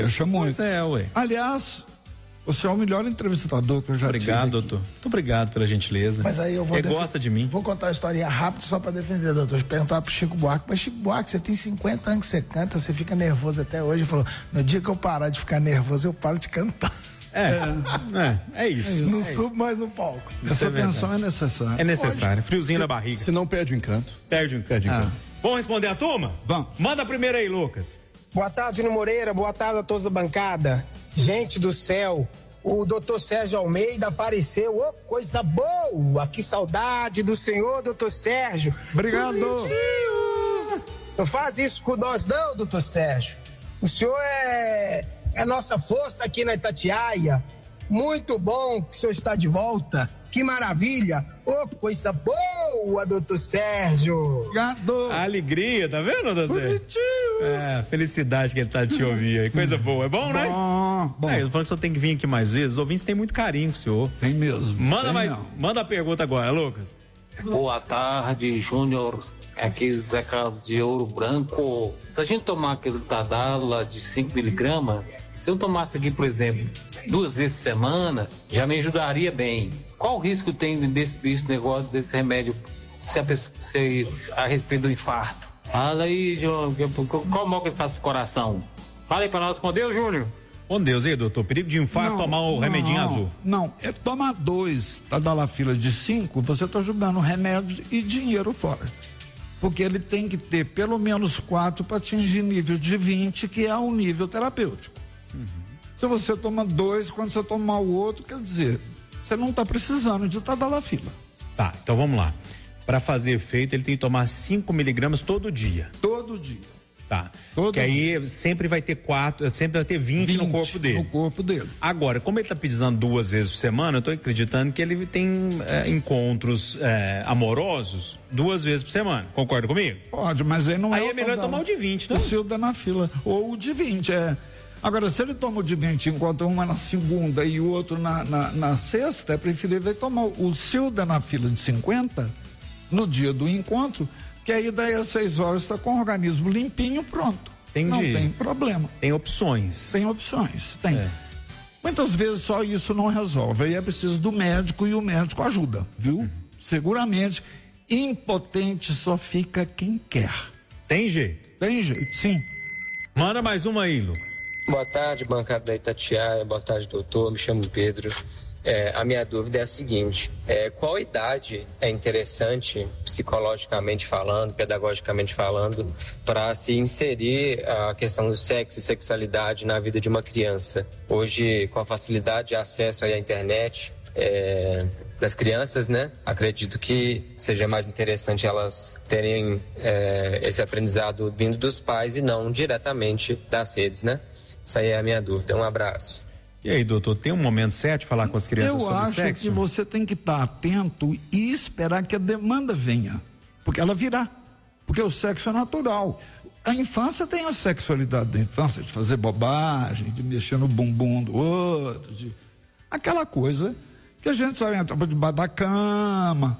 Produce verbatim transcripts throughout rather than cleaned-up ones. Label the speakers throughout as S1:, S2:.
S1: Deixa muito.
S2: Pois é, ué.
S1: Aliás, você é o melhor entrevistador que eu já tive.
S2: Obrigado, doutor. Muito obrigado pela gentileza.
S3: Mas aí eu vou
S2: Ele
S3: def...
S2: gosta de mim.
S3: Vou contar uma historinha rápida só pra defender, doutor. Eu perguntar pro Chico Buarque, mas Chico Buarque, você tem cinquenta anos que você canta, você fica nervoso até hoje. Ele falou, no dia que eu parar de ficar nervoso, eu paro de cantar.
S2: É, é, é isso.
S3: Não
S2: é
S3: subo
S2: isso.
S3: mais no palco.
S1: Essa
S2: é
S1: atenção é necessária.
S2: É necessário. Friozinho
S4: se,
S2: na barriga.
S4: Se não perde o encanto.
S2: Perde o encanto.
S4: Perde o encanto.
S2: Ah. Vamos responder a turma?
S1: Vamos.
S2: Manda primeiro aí, Lucas.
S5: Boa tarde, Nino Moreira. Boa tarde a todos da bancada. Gente do céu, o doutor Sérgio Almeida apareceu. Ô, coisa boa! Que saudade do senhor, doutor Sérgio.
S1: Obrigado.
S5: Bonitinho. Não faz isso com nós, não, doutor Sérgio. O senhor é, é nossa força aqui na Itatiaia. Muito bom que o senhor está de volta. Que maravilha. Ô, coisa boa, doutor Sérgio.
S1: Obrigado.
S2: A alegria, tá vendo, doutor Sérgio?
S1: Bonitinho.
S2: É, a felicidade que ele tá de te ouvir aí. Coisa boa. É bom, né?
S1: Bom, bom.
S2: É, eu tô falando que o senhor tem que vir aqui mais vezes. Os ouvintes têm muito carinho com o senhor.
S1: Tem mesmo.
S2: Manda
S1: Tem
S2: mais.
S1: não.
S2: Manda a pergunta agora, Lucas.
S6: Boa tarde, Júnior. Aqui Zé Carlos de Ouro Branco. Se a gente tomar aquele Tadala de cinco miligramas, se eu tomasse aqui, por exemplo, duas vezes por semana, já me ajudaria bem. Qual o risco tem desse, desse negócio, desse remédio, se a, pessoa, se, a respeito do infarto? Fala aí, Júnior, qual mal que ele faz pro coração? Fala aí pra nós, com Deus, Júnior.
S2: Com Deus, aí, doutor. Perigo de infarto,
S1: Não,
S2: tomar o
S1: não,
S2: remedinho azul.
S1: Não, é tomar dois, tá da fila de cinco, você tá jogando remédio e dinheiro fora. Porque ele tem que ter pelo menos quatro para atingir nível de vinte, que é o nível terapêutico. Uhum. Se você toma dois, quando você tomar o outro, quer dizer, você não está precisando de tadalafila.
S2: Tá, então vamos lá. Para fazer efeito, ele tem que tomar cinco miligramas todo dia.
S1: Todo dia.
S2: Tá.
S1: Todo
S2: que aí sempre vai ter quatro, sempre vai ter vinte no corpo dele.
S1: No corpo dele.
S2: Agora, como ele está precisando duas vezes por semana, eu tô acreditando que ele tem é, encontros é, amorosos duas vezes por semana. Concorda comigo?
S1: Pode, mas aí não
S2: aí
S1: é.
S2: Aí é melhor tomar o de vinte, não?
S1: O seu dá na fila. Ou o de vinte, é. Agora, se ele toma o de vinte enquanto uma na segunda e o outro na, na, na sexta, é preferível ele tomar o seu dá na fila de cinquenta no dia do encontro, que aí daí às seis horas está com o organismo limpinho, pronto.
S2: Entendi.
S1: Não tem problema.
S2: Tem opções.
S1: Tem opções, tem.
S2: É.
S1: Muitas vezes só isso não resolve, aí é preciso do médico e o médico ajuda, viu? Uhum. Seguramente, impotente só fica quem quer.
S2: Tem jeito?
S1: Tem jeito, sim.
S2: Manda mais uma aí, Lucas.
S7: Boa tarde, bancada da Itatiaia, boa tarde, doutor, me chamo Pedro. É, a minha dúvida é a seguinte, é, qual idade é interessante, psicologicamente falando, pedagogicamente falando, para se inserir a questão do sexo e sexualidade na vida de uma criança? Hoje, com a facilidade de acesso à internet é, das crianças, né? Acredito que seja mais interessante elas terem é, esse aprendizado vindo dos pais e não diretamente das redes, né? Isso aí é a minha dúvida. Um abraço.
S2: E aí, doutor, tem um momento certo de falar com as crianças
S1: Eu
S2: sobre
S1: acho
S2: sexo?
S1: que você tem que estar atento e esperar que a demanda venha, porque ela virá, porque o sexo é natural. A infância tem a sexualidade da infância, de fazer bobagem, de mexer no bumbum do outro, de aquela coisa que a gente sabe entrar debaixo da cama.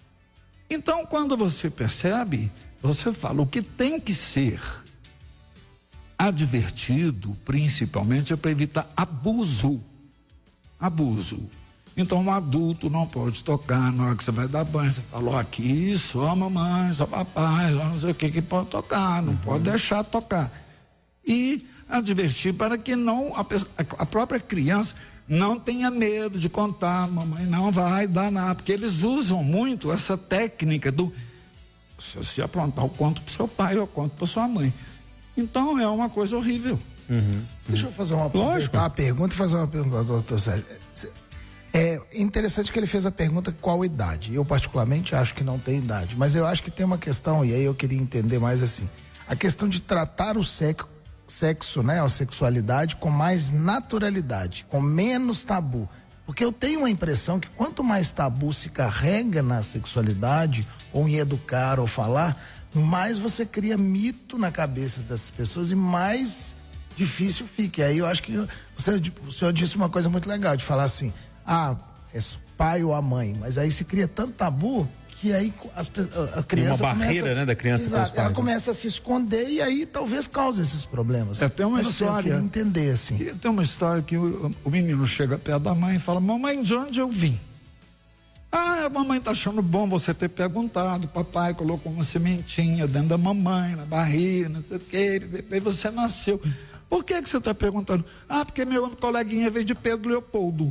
S1: Então, quando você percebe, você fala o que tem que ser advertido, principalmente, é para evitar abuso. Abuso. Então, um adulto não pode tocar na hora que você vai dar banho. Você falou aqui, só mamãe, só papai, só não sei o que que pode tocar, não uhum. pode deixar tocar. E advertir para que não a, a própria criança não tenha medo de contar, mamãe não vai dar nada, porque eles usam muito essa técnica do se você aprontar, eu conto para seu pai, eu conto para sua mãe. Então é uma coisa horrível.
S3: Uhum. Deixa eu fazer uma, uma pergunta e fazer uma pergunta, doutor Sérgio. É interessante que ele fez a pergunta qual idade. Eu particularmente acho que não tem idade, mas eu acho que tem uma questão, e aí eu queria entender mais assim, a questão de tratar o sexo, sexo, né, a sexualidade com mais naturalidade, com menos tabu. Porque eu tenho uma impressão que quanto mais tabu se carrega na sexualidade, ou em educar ou falar, mais você cria mito na cabeça dessas pessoas e mais difícil fica. E aí eu acho que você, o senhor disse uma coisa muito legal, de falar assim, ah, é pai ou a mãe, mas aí se cria tanto tabu que que aí as, a criança
S2: uma barreira,
S3: começa,
S2: né, da criança
S3: exato,
S2: com os pais.
S3: ela começa a se esconder e aí talvez cause esses problemas.
S1: É, tem uma
S3: eu não sei,
S1: história.
S3: eu queria entender, assim.
S1: Tem uma história que o, o menino chega perto da mãe e fala: mamãe, de onde eu vim? Ah, a mamãe tá achando bom você ter perguntado. Papai colocou uma sementinha dentro da mamãe, na barriga, não sei o quê, e você nasceu. Por que que você está perguntando? Ah, porque meu coleguinha veio de Pedro Leopoldo.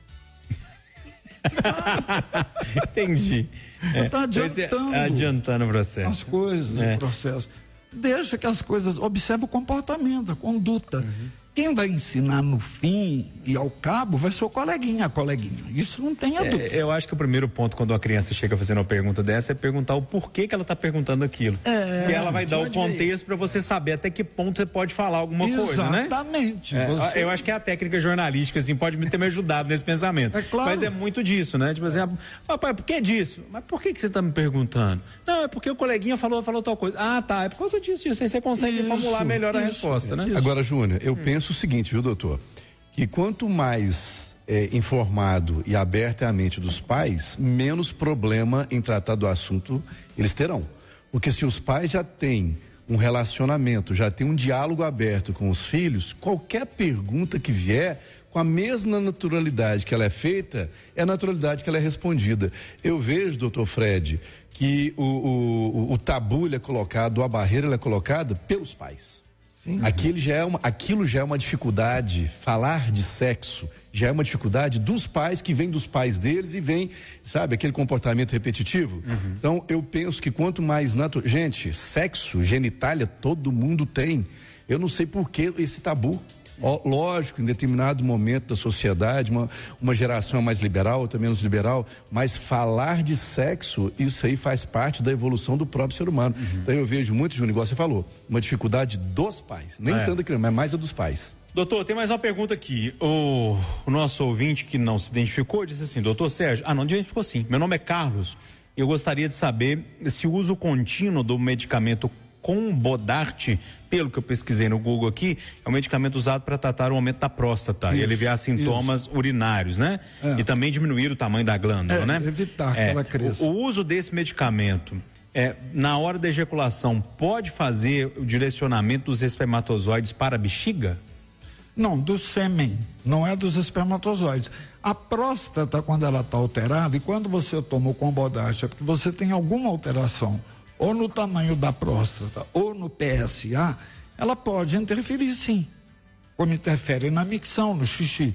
S2: Entendi.
S1: Está
S2: é,
S1: adiantando,
S2: adiantando o processo.
S1: as coisas,
S2: é.
S1: o processo. Deixa que as coisas, observe o comportamento, a conduta. Uhum. Quem vai ensinar no fim e ao cabo vai ser o coleguinha, a coleguinha. Isso não tem a
S2: é,
S1: dúvida.
S2: Eu acho que o primeiro ponto quando uma criança chega fazendo uma pergunta dessa é perguntar o porquê que ela está perguntando aquilo.
S1: É,
S2: e ela vai dar o contexto para você saber até que ponto você pode falar alguma coisa, né?
S1: Exatamente.
S2: É,
S1: você...
S2: Eu acho que é a técnica jornalística, assim, pode ter me ajudado nesse pensamento.
S1: É claro.
S2: Mas é muito disso, né? Tipo assim, ah, papai, por que disso? Mas por que, que você está me perguntando? Não, é porque o coleguinha falou, falou tal coisa. Ah, tá, é por causa disso, disso. Aí você consegue
S1: isso,
S2: formular melhor
S1: isso,
S2: a resposta, né?
S4: Isso. Agora, Júnior, eu hum. penso o seguinte, viu, doutor? Que quanto mais é, informado e aberta é a mente dos pais, menos problema em tratar do assunto eles terão. Porque se os pais já têm um relacionamento, já têm um diálogo aberto com os filhos, qualquer pergunta que vier, com a mesma naturalidade que ela é feita, é a naturalidade que ela é respondida. Eu vejo, doutor Fred, que o, o, o tabu ele é colocado, a barreira ele é colocada pelos pais. Sim. Aquilo já é uma, aquilo já é uma dificuldade, falar de sexo já é uma dificuldade dos pais, que vem dos pais deles e vem, sabe, aquele comportamento repetitivo. Uhum. Então, eu penso que quanto mais natural... Gente, sexo, genitália, todo mundo tem. Eu não sei por que esse tabu. Ó, lógico, em determinado momento da sociedade, uma, uma geração é mais liberal, outra menos liberal, mas falar de sexo, isso aí faz parte da evolução do próprio ser humano. Uhum. Então eu vejo muito, Júnior, igual você falou, uma dificuldade dos pais, nem é. tanto da criança, mas mais a dos pais.
S2: Doutor, tem mais uma pergunta aqui. O, o nosso ouvinte que não se identificou disse assim: doutor Sérgio, ah, não identificou sim. Meu nome é Carlos. Eu gostaria de saber se o uso contínuo do medicamento Combodart, pelo que eu pesquisei no Google aqui, é um medicamento usado para tratar o aumento da próstata isso, e aliviar sintomas isso. urinários, né? É. E também diminuir o tamanho da glândula,
S1: é,
S2: né?
S1: Evitar que
S2: é,
S1: ela cresça.
S2: O, o uso desse medicamento, é, na hora da ejaculação, pode fazer o direcionamento dos espermatozoides para a bexiga?
S1: Não, do sêmen, não é dos espermatozoides. A próstata, quando ela está alterada, e quando você toma o Combodart, é porque você tem alguma alteração, ou no tamanho da próstata, ou no P S A, ela pode interferir sim, como interfere na micção, no xixi.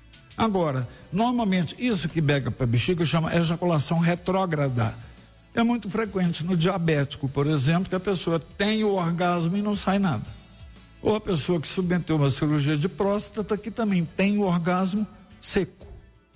S1: Agora, normalmente, isso que pega para a bexiga chama ejaculação retrógrada. É muito frequente no diabético, por exemplo, que a pessoa tem o orgasmo e não sai nada. Ou a pessoa que submeteu uma cirurgia de próstata, que também tem o orgasmo seco.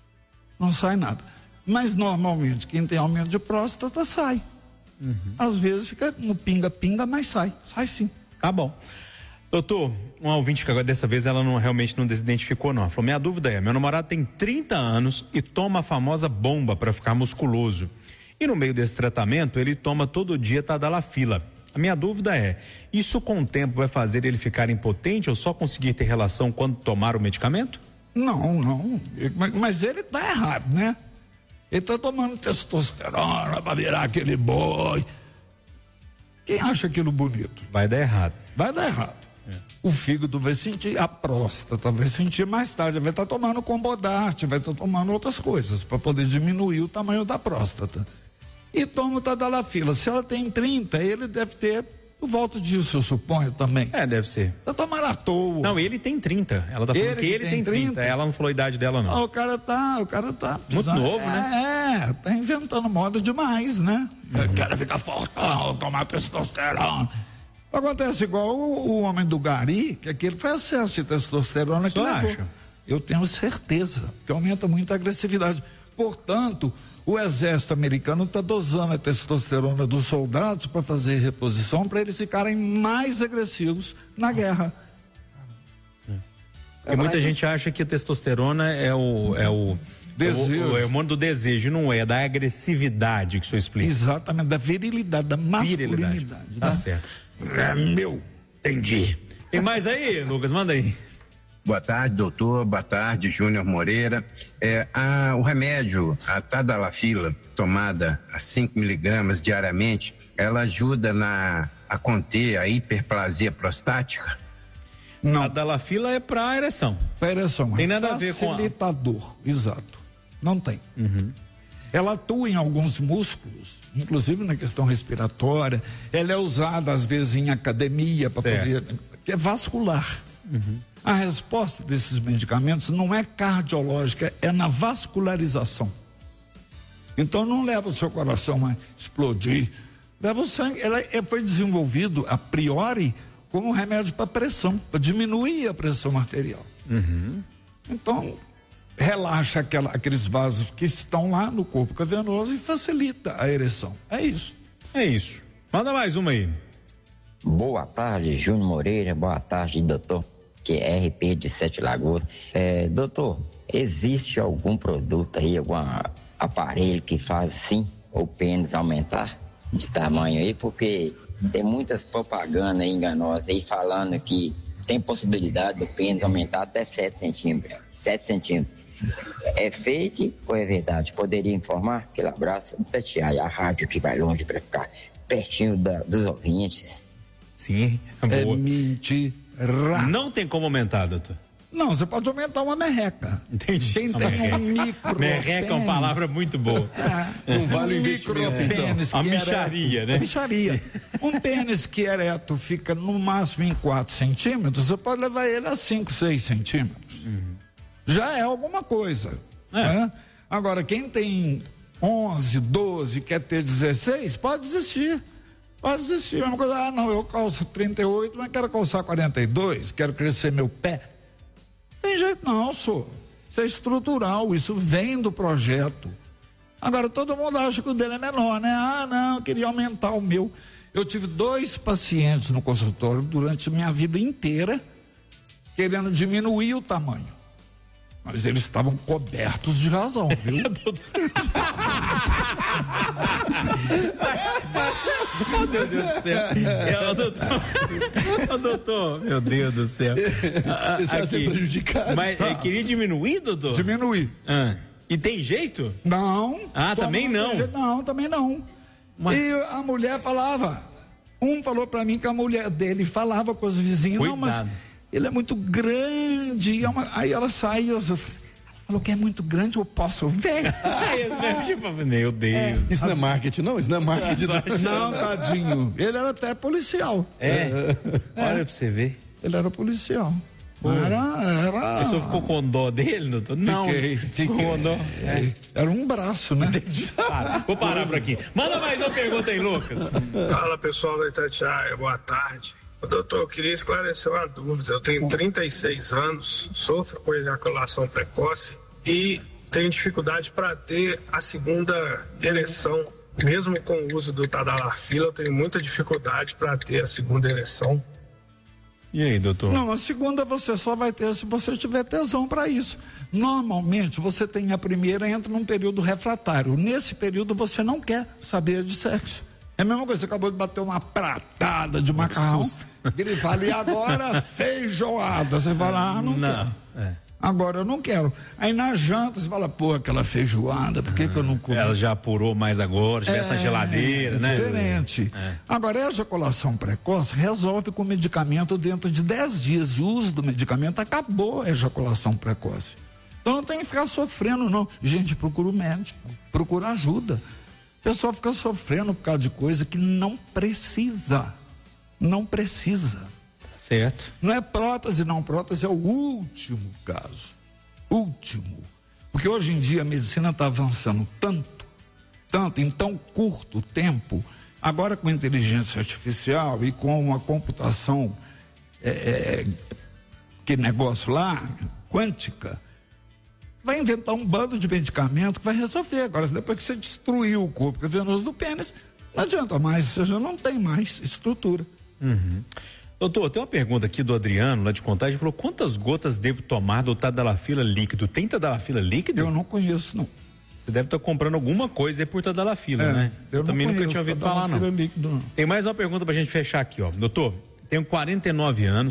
S1: Não sai nada. Mas, normalmente, quem tem aumento de próstata, sai. Uhum. Às vezes fica no pinga-pinga, mas sai. Sai sim.
S2: Tá bom. Doutor, um ouvinte que agora dessa vez ela não, realmente não desidentificou não. Ela falou, minha dúvida é, meu namorado tem trinta anos e toma a famosa bomba para ficar musculoso. E no meio desse tratamento, ele toma todo dia Tadalafila. A minha dúvida é, isso com o tempo vai fazer ele ficar impotente ou só conseguir ter relação quando tomar o medicamento?
S1: Não, não. Mas ele tá errado, né? Ele tá tomando testosterona para virar aquele boi. Quem acha aquilo bonito?
S2: Vai dar errado.
S1: Vai dar errado. É. O fígado vai sentir, a próstata vai sentir mais tarde, vai estar tá tomando Combodart, vai estar tá tomando outras coisas para poder diminuir o tamanho da próstata. E toma o Tadalafila. Se ela tem trinta, ele deve ter por volta disso, eu suponho também.
S2: É, deve ser.
S1: Tá tomando à toa.
S2: Não, ele tem trinta. Ela tá falando ele que ele tem trinta. trinta. Ela não falou a idade dela, não.
S1: Ah, o cara tá, o cara tá.
S2: Muito novo,
S1: é,
S2: né?
S1: É, tá inventando moda demais, né? Uhum. Eu quero ficar fortão, tomar testosterona. Acontece igual o, o homem do Gari, que aquele foi excesso de testosterona que levou. Acha? Eu tenho certeza, que aumenta muito a agressividade. Portanto, o exército americano está dosando a testosterona dos soldados para fazer reposição, para eles ficarem mais agressivos na guerra.
S2: É. É muita mais... gente acha que a testosterona é o é o desejo, é o, o hormônio do desejo, não é, é da agressividade que o senhor explica.
S1: Exatamente, da virilidade, da masculinidade.
S2: Virilidade. Tá
S1: né?
S2: certo.
S1: É meu, entendi.
S2: Tem mais aí, Lucas? Manda aí.
S8: Boa tarde, doutor. Boa tarde, Júnior Moreira. É, a, o remédio, a tadalafila, tomada a cinco miligramas diariamente, ela ajuda na, a conter a hiperplasia prostática?
S2: Não. A tadalafila é para ereção.
S1: Para ereção.
S2: Tem nada a ver com...
S1: Facilitador, exato. Não tem.
S2: Uhum.
S1: Ela atua em alguns músculos, inclusive na questão respiratória. Ela é usada, às vezes, em academia, para poder... que é vascular.
S2: Uhum.
S1: A resposta desses medicamentos não é cardiológica, é na vascularização. Então não leva o seu coração a explodir, leva o sangue. Ela é, foi desenvolvido a priori como um remédio para pressão, para diminuir a pressão arterial.
S2: Uhum.
S1: Então relaxa aquela, aqueles vasos que estão lá no corpo cavernoso e facilita a ereção. É isso.
S2: É isso. Manda mais uma aí.
S9: Boa tarde, Júnior Moreira. Boa tarde, doutor. Que é R P de Sete Lagoas. É, doutor, existe algum produto aí, algum aparelho que faz sim o pênis aumentar de tamanho aí? Porque tem muitas propagandas enganosas aí falando que tem possibilidade do pênis aumentar até sete centímetros. sete centímetros. É fake ou é verdade? Poderia informar? Aquele abraço de Tatiaia, a rádio que vai longe para ficar pertinho da, dos ouvintes.
S2: Sim, é boa.
S1: É mentira.
S2: Não tem como aumentar, doutor.
S1: Não, você pode aumentar uma merreca.
S2: Entendi.
S1: Quem tem um micro
S2: merreca é uma palavra muito boa.
S1: É,
S4: não vale
S1: um
S4: o investimento,
S2: então. Uma micharia, né?
S1: Uma micharia. Um pênis que ereto fica no máximo em quatro centímetros, você pode levar ele a cinco, seis centímetros.
S2: Uhum.
S1: Já é alguma coisa.
S2: É.
S1: Né? Agora, quem tem onze, doze, quer ter dezesseis, pode desistir. Pode desistir. Uma coisa, ah, não, eu calço trinta e oito, mas quero calçar quarenta e dois, quero crescer meu pé. Tem jeito não, senhor. Isso é estrutural, isso vem do projeto. Agora, todo mundo acha que o dele é menor, né? Ah, não, eu queria aumentar o meu. Eu tive dois pacientes no consultório durante a minha vida inteira querendo diminuir o tamanho. Mas eles estavam cobertos de razão, viu?
S2: Oh, meu Deus do céu. É, doutor, oh, doutor, meu Deus do céu.
S4: Isso vai ser prejudicado.
S2: Mas é, queria diminuir, doutor?
S1: Diminuir.
S2: Ah, e tem jeito?
S1: Não.
S2: Ah, também não?
S1: Jeito, não, também não. Mas... E a mulher falava, um falou pra mim que a mulher dele falava com os vizinhos,
S2: Cuidado.
S1: não, mas ele é muito grande. É uma... Aí ela saiu, eu falei, ela falou que é muito grande, eu posso ver?
S2: É, tipo, meu Deus.
S4: É, isso não é marketing, não? Isso não é marketing.
S1: Não, tadinho. Ele era até policial.
S2: É? é. Olha pra você ver.
S1: Ele era policial. Era, era...
S2: O senhor ficou com dó dele, doutor? Não.
S1: Fiquei, fiquei.
S2: Com dó. É.
S1: Era um braço, né?
S2: Para. Vou parar por aqui. Manda mais uma pergunta aí, Lucas.
S10: Fala, pessoal da Itatiaia, boa tarde. Doutor, eu queria esclarecer uma dúvida. Eu tenho trinta e seis anos, sofro com ejaculação precoce e tenho dificuldade para ter a segunda ereção. Mesmo com o uso do tadalafila, eu tenho muita dificuldade para ter a segunda ereção.
S2: E aí, doutor?
S1: Não, a segunda você só vai ter se você tiver tesão para isso. Normalmente, você tem a primeira e entra num período refratário. Nesse período, você não quer saber de sexo. É a mesma coisa, você acabou de bater uma pratada de macarrão. Ele fala, e agora feijoada? Você fala, ah, não, não quero. É. Agora eu não quero. Aí na janta você fala, pô, aquela feijoada, por que, ah, que eu não comi?
S2: Ela já apurou mais agora, estivesse é, na geladeira,
S1: é
S2: né?
S1: Diferente. É. Agora, a ejaculação precoce resolve com medicamento dentro de dez dias de uso do medicamento, acabou a ejaculação precoce. Então não tem que ficar sofrendo, não. Gente, procura o médico, procura ajuda. O pessoal fica sofrendo por causa de coisa que não precisa. Não precisa.
S2: Certo.
S1: Não é prótese, não. Prótese é o último caso. Último. Porque hoje em dia a medicina está avançando tanto, tanto, em tão curto tempo. Agora com inteligência artificial e com a computação, é, é, que negócio lá, quântica, vai inventar um bando de medicamento que vai resolver. Agora, depois que você destruiu o corpo cavernoso do pênis, não adianta mais, você já não tem mais estrutura.
S2: Uhum. Doutor, tem uma pergunta aqui do Adriano, lá de Contagem, falou, quantas gotas devo tomar do tadalafila líquido? Tem tadalafila líquido?
S1: Eu não conheço, não.
S2: Você deve estar comprando alguma coisa aí por tadalafila,
S1: é,
S2: né?
S1: Eu
S2: também
S1: não
S2: nunca tinha ouvido falar, não.
S1: Líquido, não.
S2: Tem mais uma pergunta pra gente fechar aqui, ó. Doutor, tenho quarenta e nove anos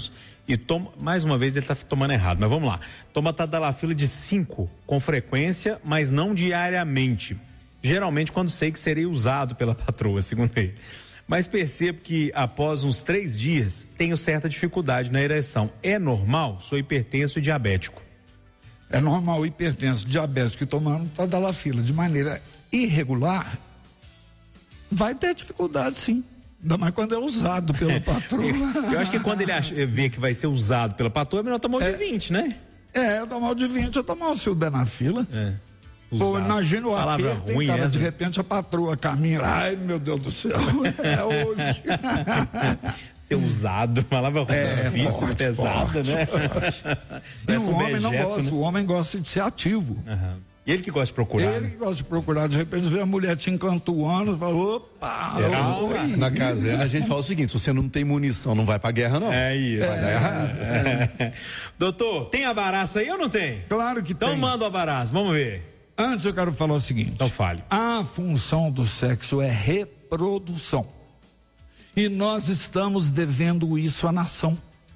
S2: e toma, mais uma vez ele está tomando errado, mas vamos lá. Toma tadalafila de cinco com frequência, mas não diariamente. Geralmente quando sei que serei usado pela patroa, segundo ele. Mas percebo que após uns três dias tenho certa dificuldade na ereção. É normal? Sou hipertenso e diabético.
S1: É normal hipertenso, diabético e tomando tadalafila de maneira irregular, vai ter dificuldade sim. Ainda mais quando é usado pelo patroa.
S2: Eu acho que quando ele acha, vê que vai ser usado pela patroa, é melhor tomar o de vinte, né?
S1: É, eu tomar o de vinte, eu tomar o sildenafila. É. Pô, imagina o
S2: palavra
S1: aperto,
S2: ruim,
S1: cara,
S2: essa.
S1: De repente a patroa caminha, ai meu Deus do céu, é hoje.
S2: Ser usado, palavra ruim,
S1: é,
S2: difícil,
S1: forte,
S2: pesada,
S1: forte,
S2: né?
S1: Forte. E o
S2: um
S1: homem
S2: dejeto,
S1: não gosta,
S2: né?
S1: o homem gosta de ser ativo.
S2: Uhum. Ele que gosta de procurar.
S1: Ele
S2: né?
S1: que gosta de procurar, de repente vê a mulher te encantuando, fala, opa,
S4: é,
S1: oi.
S4: Na caserna a gente fala o seguinte, se você não tem munição, não vai pra guerra não.
S2: É isso.
S4: Vai dar errado.
S2: É. Doutor, tem abaraço aí ou não tem?
S1: Claro que
S2: então
S1: tem.
S2: Então manda o abaraço, vamos ver.
S1: Antes eu quero falar o seguinte.
S2: Então fale.
S1: A função do sexo é reprodução. E nós estamos devendo isso à nação.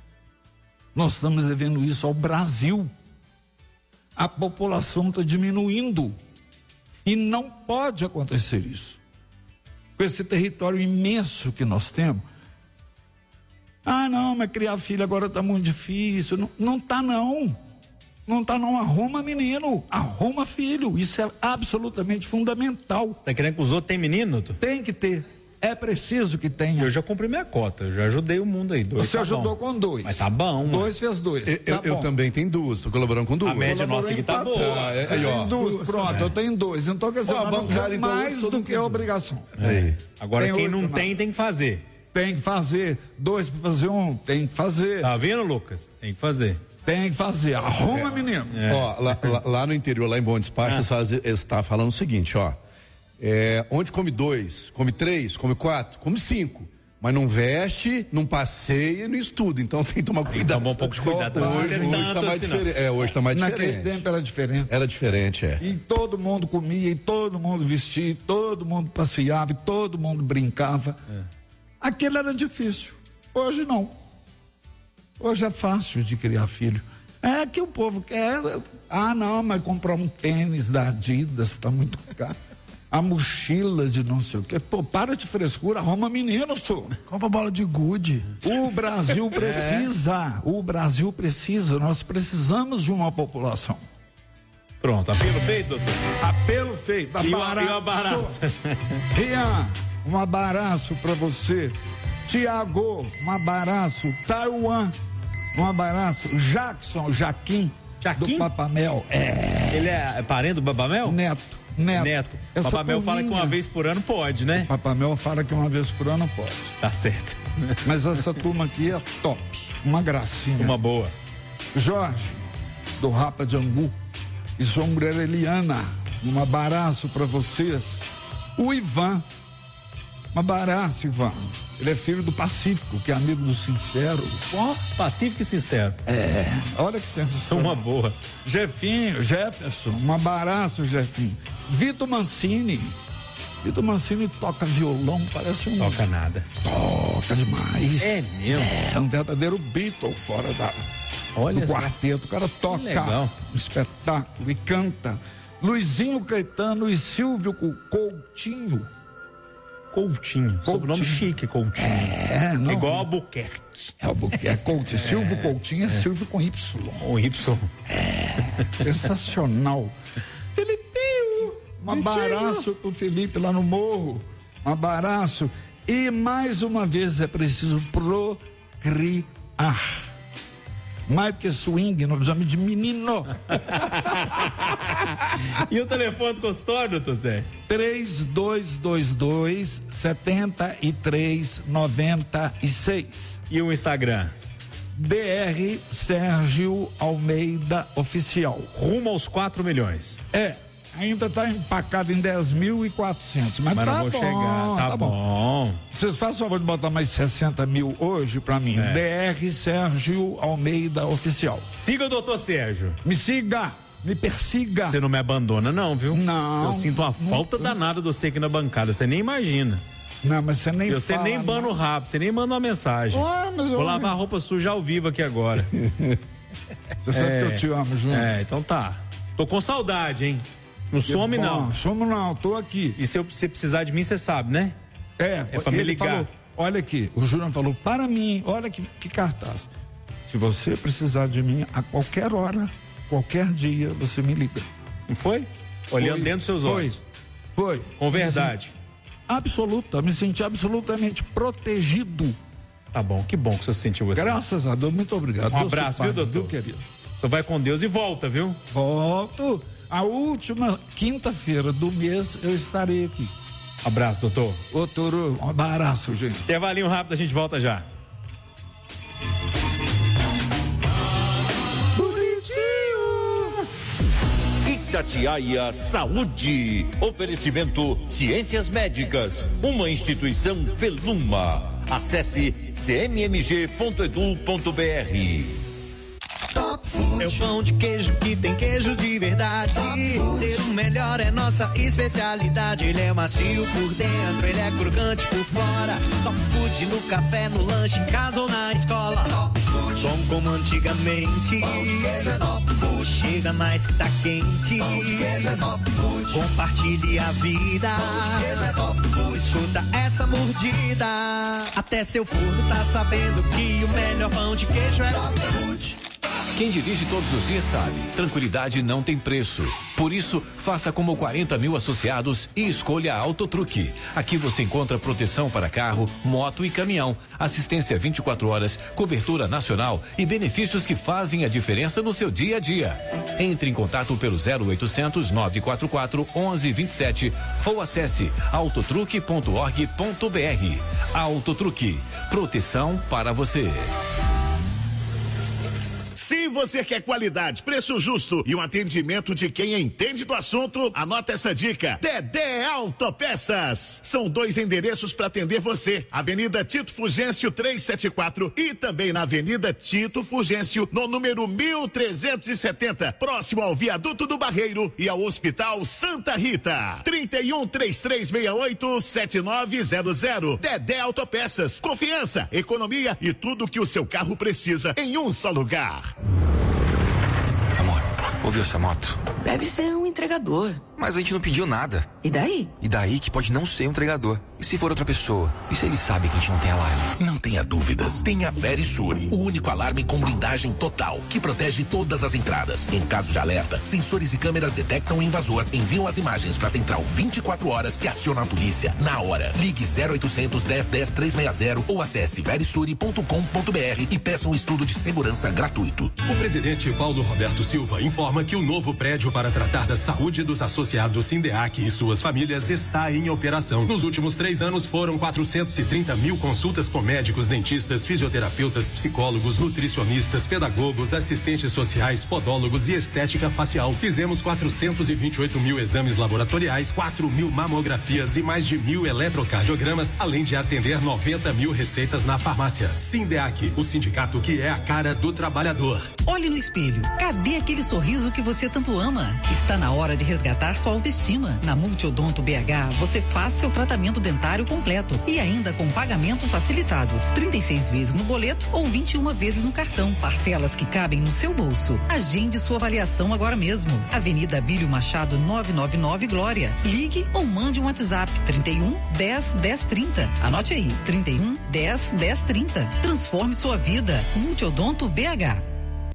S1: Nós estamos devendo isso ao Brasil. A população está diminuindo. E não pode acontecer isso. Com esse território imenso que nós temos. Ah, não, mas criar filho agora está muito difícil. Não, não tá, não. Não tá, não. Arruma menino. Arruma filho. Isso é absolutamente fundamental.
S2: Você tá querendo que os outros tenham menino? Tu?
S1: Tem que ter. É preciso que tenha.
S2: Eu já cumpri minha cota, eu já ajudei o mundo aí. Dois
S1: Você
S2: tá
S1: ajudou
S2: bom.
S1: com dois.
S2: Mas tá bom, mano.
S1: Dois fez dois.
S4: Eu,
S1: tá
S4: eu também tenho duas, tô colaborando com duas.
S2: A média nossa aqui tá boa.
S1: Ah, é, aí, ó. Duas, pronto, eu tenho dois. Então, quer dizer,
S4: Ó, bancada, então,
S1: mais do que a obrigação.
S2: É. Agora,
S1: tem
S2: quem
S1: oito,
S2: não
S1: não.
S2: tem, tem que fazer.
S1: Tem que fazer. Dois para fazer um, tem que fazer.
S2: Tá vendo, Lucas? Tem que fazer.
S1: Tem que fazer. Arruma,
S4: é.
S1: menino.
S4: É. Ó, lá, lá, lá no interior, lá em Bom Despacho, ah. você está falando o seguinte, ó. É, onde come dois, come três, come quatro, come cinco. Mas não veste, não passeia e não estuda. Então tem que tomar cuidado.
S2: Tem que tomar um pouco de cuidado.
S4: Hoje, hoje, hoje tá mais diferente. É, hoje tá mais
S1: Naquele
S4: diferente.
S1: tempo era diferente.
S4: Era diferente, é.
S1: E todo mundo comia, e todo mundo vestia, e todo mundo passeava, e todo mundo brincava. É. Aquele era difícil. Hoje não. Hoje é fácil de criar filho. É que o povo quer. Ah, não, mas comprar um tênis da Adidas tá muito caro. A mochila de não sei o quê. Pô, para de frescura, arruma menino, senhor.
S3: Compra bola de gude.
S1: O Brasil precisa, é. o Brasil precisa, nós precisamos de uma população.
S2: Pronto, apelo feito, doutor?
S1: Apelo feito.
S2: E o abraço.
S1: Rian, um abraço pra você. Tiago, um abraço. Taiwan, um abraço. Jackson, Jaquim,
S2: Jaquim?
S1: do Papamel. É.
S2: Ele é parente do Papamel?
S1: Neto. Neto.
S2: Neto. Papamel fala que uma vez por ano pode, né?
S1: Papamel fala que uma vez por ano pode.
S2: Tá certo.
S1: Mas essa turma aqui é top. Uma gracinha.
S2: Uma boa.
S1: Jorge, do Rapa de Angu. E sua mulher Eliana. Um abraço pra vocês. O Ivan. Um abraço, Ivan. Ele é filho do Pacífico, que é amigo do Sincero.
S2: Ó, oh, Pacífico e Sincero.
S1: É, olha que sensacional.
S2: Uma boa.
S1: Jefinho, Jefferson, um abraço, Jefinho. Vitor Mancini. Vitor Mancini toca violão, parece um...
S2: Toca nada.
S1: Toca demais.
S2: É mesmo?
S1: É um verdadeiro Beatle fora da...
S2: Olha
S1: do quarteto. O cara toca um espetáculo e canta. Luizinho Caetano e Silvio Coutinho.
S2: Coutinho, sobrenome chique, Coutinho.
S1: É, não.
S2: É igual Albuquerque.
S1: É Albuquerque, é Coutinho. É. Silvio Coutinho é, é Silvio com Y.
S2: Com Y.
S1: É, sensacional. Felipinho, um abraço pro Felipe lá no morro. Um abraço. E mais uma vez é preciso procriar. Mais do que swing, nós precisamos de menino.
S2: E o telefone do consultório, doutor Zé?
S1: três dois dois dois, sete três nove seis.
S2: E o Instagram?
S1: D R Sérgio Almeida Oficial.
S2: Rumo aos quatro milhões.
S1: É, ainda está empacado em dez mil e quatrocentos, mas,
S2: mas
S1: tá
S2: não vou
S1: bom,
S2: chegar, tá,
S1: tá
S2: bom. bom.
S1: Vocês fazem o favor de botar mais sessenta mil hoje pra mim. É. D R Sérgio Almeida Oficial.
S2: Siga o doutor Sérgio.
S1: Me siga, me persiga.
S2: Você não me abandona não, viu?
S1: Não.
S2: Eu sinto uma falta
S1: não,
S2: danada de você aqui na bancada, você nem imagina.
S1: Não, mas você nem
S2: Você
S1: fala,
S2: nem bana o rabo, você nem manda uma mensagem.
S1: Ué, mas eu...
S2: Vou lavar a roupa suja ao vivo aqui agora.
S1: Você sabe é, que eu te amo, Júnior.
S2: É, então tá. Tô com saudade, hein? Não que some, bom, não.
S1: Some não, tô aqui.
S2: E se eu, se precisar de mim, você sabe, né?
S1: É,
S2: é pra me ligar.
S1: Falou, olha aqui, o Júnior falou, para mim, olha que, que cartaz. Se você precisar de mim, a qualquer hora, qualquer dia, você me liga.
S2: Não foi? Olhando foi, dentro dos seus olhos.
S1: Foi. Foi.
S2: Com verdade.
S1: Absoluta, me senti absolutamente protegido.
S2: Tá bom, que bom que você se sentiu assim.
S1: Graças a Deus, muito obrigado.
S2: Um Deus abraço, viu, doutor?
S1: Viu, querido?
S2: Você vai com Deus e volta, viu?
S1: Volto. A última quinta-feira do mês eu estarei aqui.
S2: Abraço, doutor.
S1: Doutor, um abraço, gente.
S2: Intervalinho rápido, a gente volta já.
S11: Itatiaia Saúde. Oferecimento Ciências Médicas, uma instituição Veluma. Acesse c m m g ponto edu ponto b r.
S12: É o pão de queijo que tem queijo de verdade. Ser o melhor é nossa especialidade. Ele é macio por dentro, ele é crocante por fora. Top Food no café, no lanche, em casa ou na escola. Bom como antigamente. Chega mais que tá quente. Compartilhe a vida. Escuta essa mordida. Até seu forno tá sabendo que o melhor pão de queijo é Top Food.
S13: Quem dirige todos os dias sabe, tranquilidade não tem preço. Por isso, faça como quarenta mil associados e escolha a Autotruque. Aqui você encontra proteção para carro, moto e caminhão, assistência vinte e quatro horas, cobertura nacional e benefícios que fazem a diferença no seu dia a dia. Entre em contato pelo zero oitocentos, nove quatro quatro, onze vinte e sete ou acesse autotruque ponto org ponto b r. Autotruque, proteção para você.
S14: Se você quer qualidade, preço justo e um atendimento de quem entende do assunto, anota essa dica. Dedé Autopeças. São dois endereços para atender você. Avenida Tito Fugêncio trezentos e setenta e quatro e também na Avenida Tito Fugêncio, no número mil trezentos e setenta, próximo ao Viaduto do Barreiro e ao Hospital Santa Rita. trinta e um, trinta e três sessenta e oito, setenta e nove zero zero. Dedé Autopeças. Confiança, economia e tudo que o seu carro precisa em um só lugar.
S15: Amor, ouviu essa moto?
S16: Deve ser um entregador.
S15: Mas a gente não pediu nada.
S16: E daí?
S15: E daí que pode não ser um entregador. E se for outra pessoa? E se ele sabe que a gente não tem alarme?
S17: Não tenha dúvidas. Tenha a Verisure, o único alarme com blindagem total, que protege todas as entradas. Em caso de alerta, sensores e câmeras detectam o invasor, enviam as imagens para a central vinte e quatro horas que aciona a polícia na hora. Ligue zero oitocentos, dez, dez, trezentos e sessenta ou acesse verisure ponto com ponto b r e peça um estudo de segurança gratuito.
S18: O presidente Paulo Roberto Silva informa que o novo prédio para tratar da saúde dos associados Sindeac e suas famílias está em operação. Nos últimos três anos foram quatrocentos e trinta mil consultas com médicos, dentistas, fisioterapeutas, psicólogos, nutricionistas, pedagogos, assistentes sociais, podólogos e estética facial. Fizemos quatrocentos e vinte e oito mil exames laboratoriais, quatro mil mamografias e mais de mil eletrocardiogramas, além de atender noventa mil receitas na farmácia. Sindeac, o sindicato que é a cara do trabalhador.
S19: Olhe no espelho. Cadê aquele sorriso que você tanto ama? Está na hora de resgatar sua autoestima. Na Multiodonto B H, você faz seu tratamento dentário completo e ainda com pagamento facilitado. trinta e seis vezes no boleto ou vinte e uma vezes no cartão. Parcelas que cabem no seu bolso. Agende sua avaliação agora mesmo. Avenida Abílio Machado novecentos e noventa e nove, Glória. Ligue ou mande um WhatsApp trinta e um, dez, dez, trinta. Anote aí, trinta e um, dez, dez, trinta. Transforme sua vida. Multiodonto B H.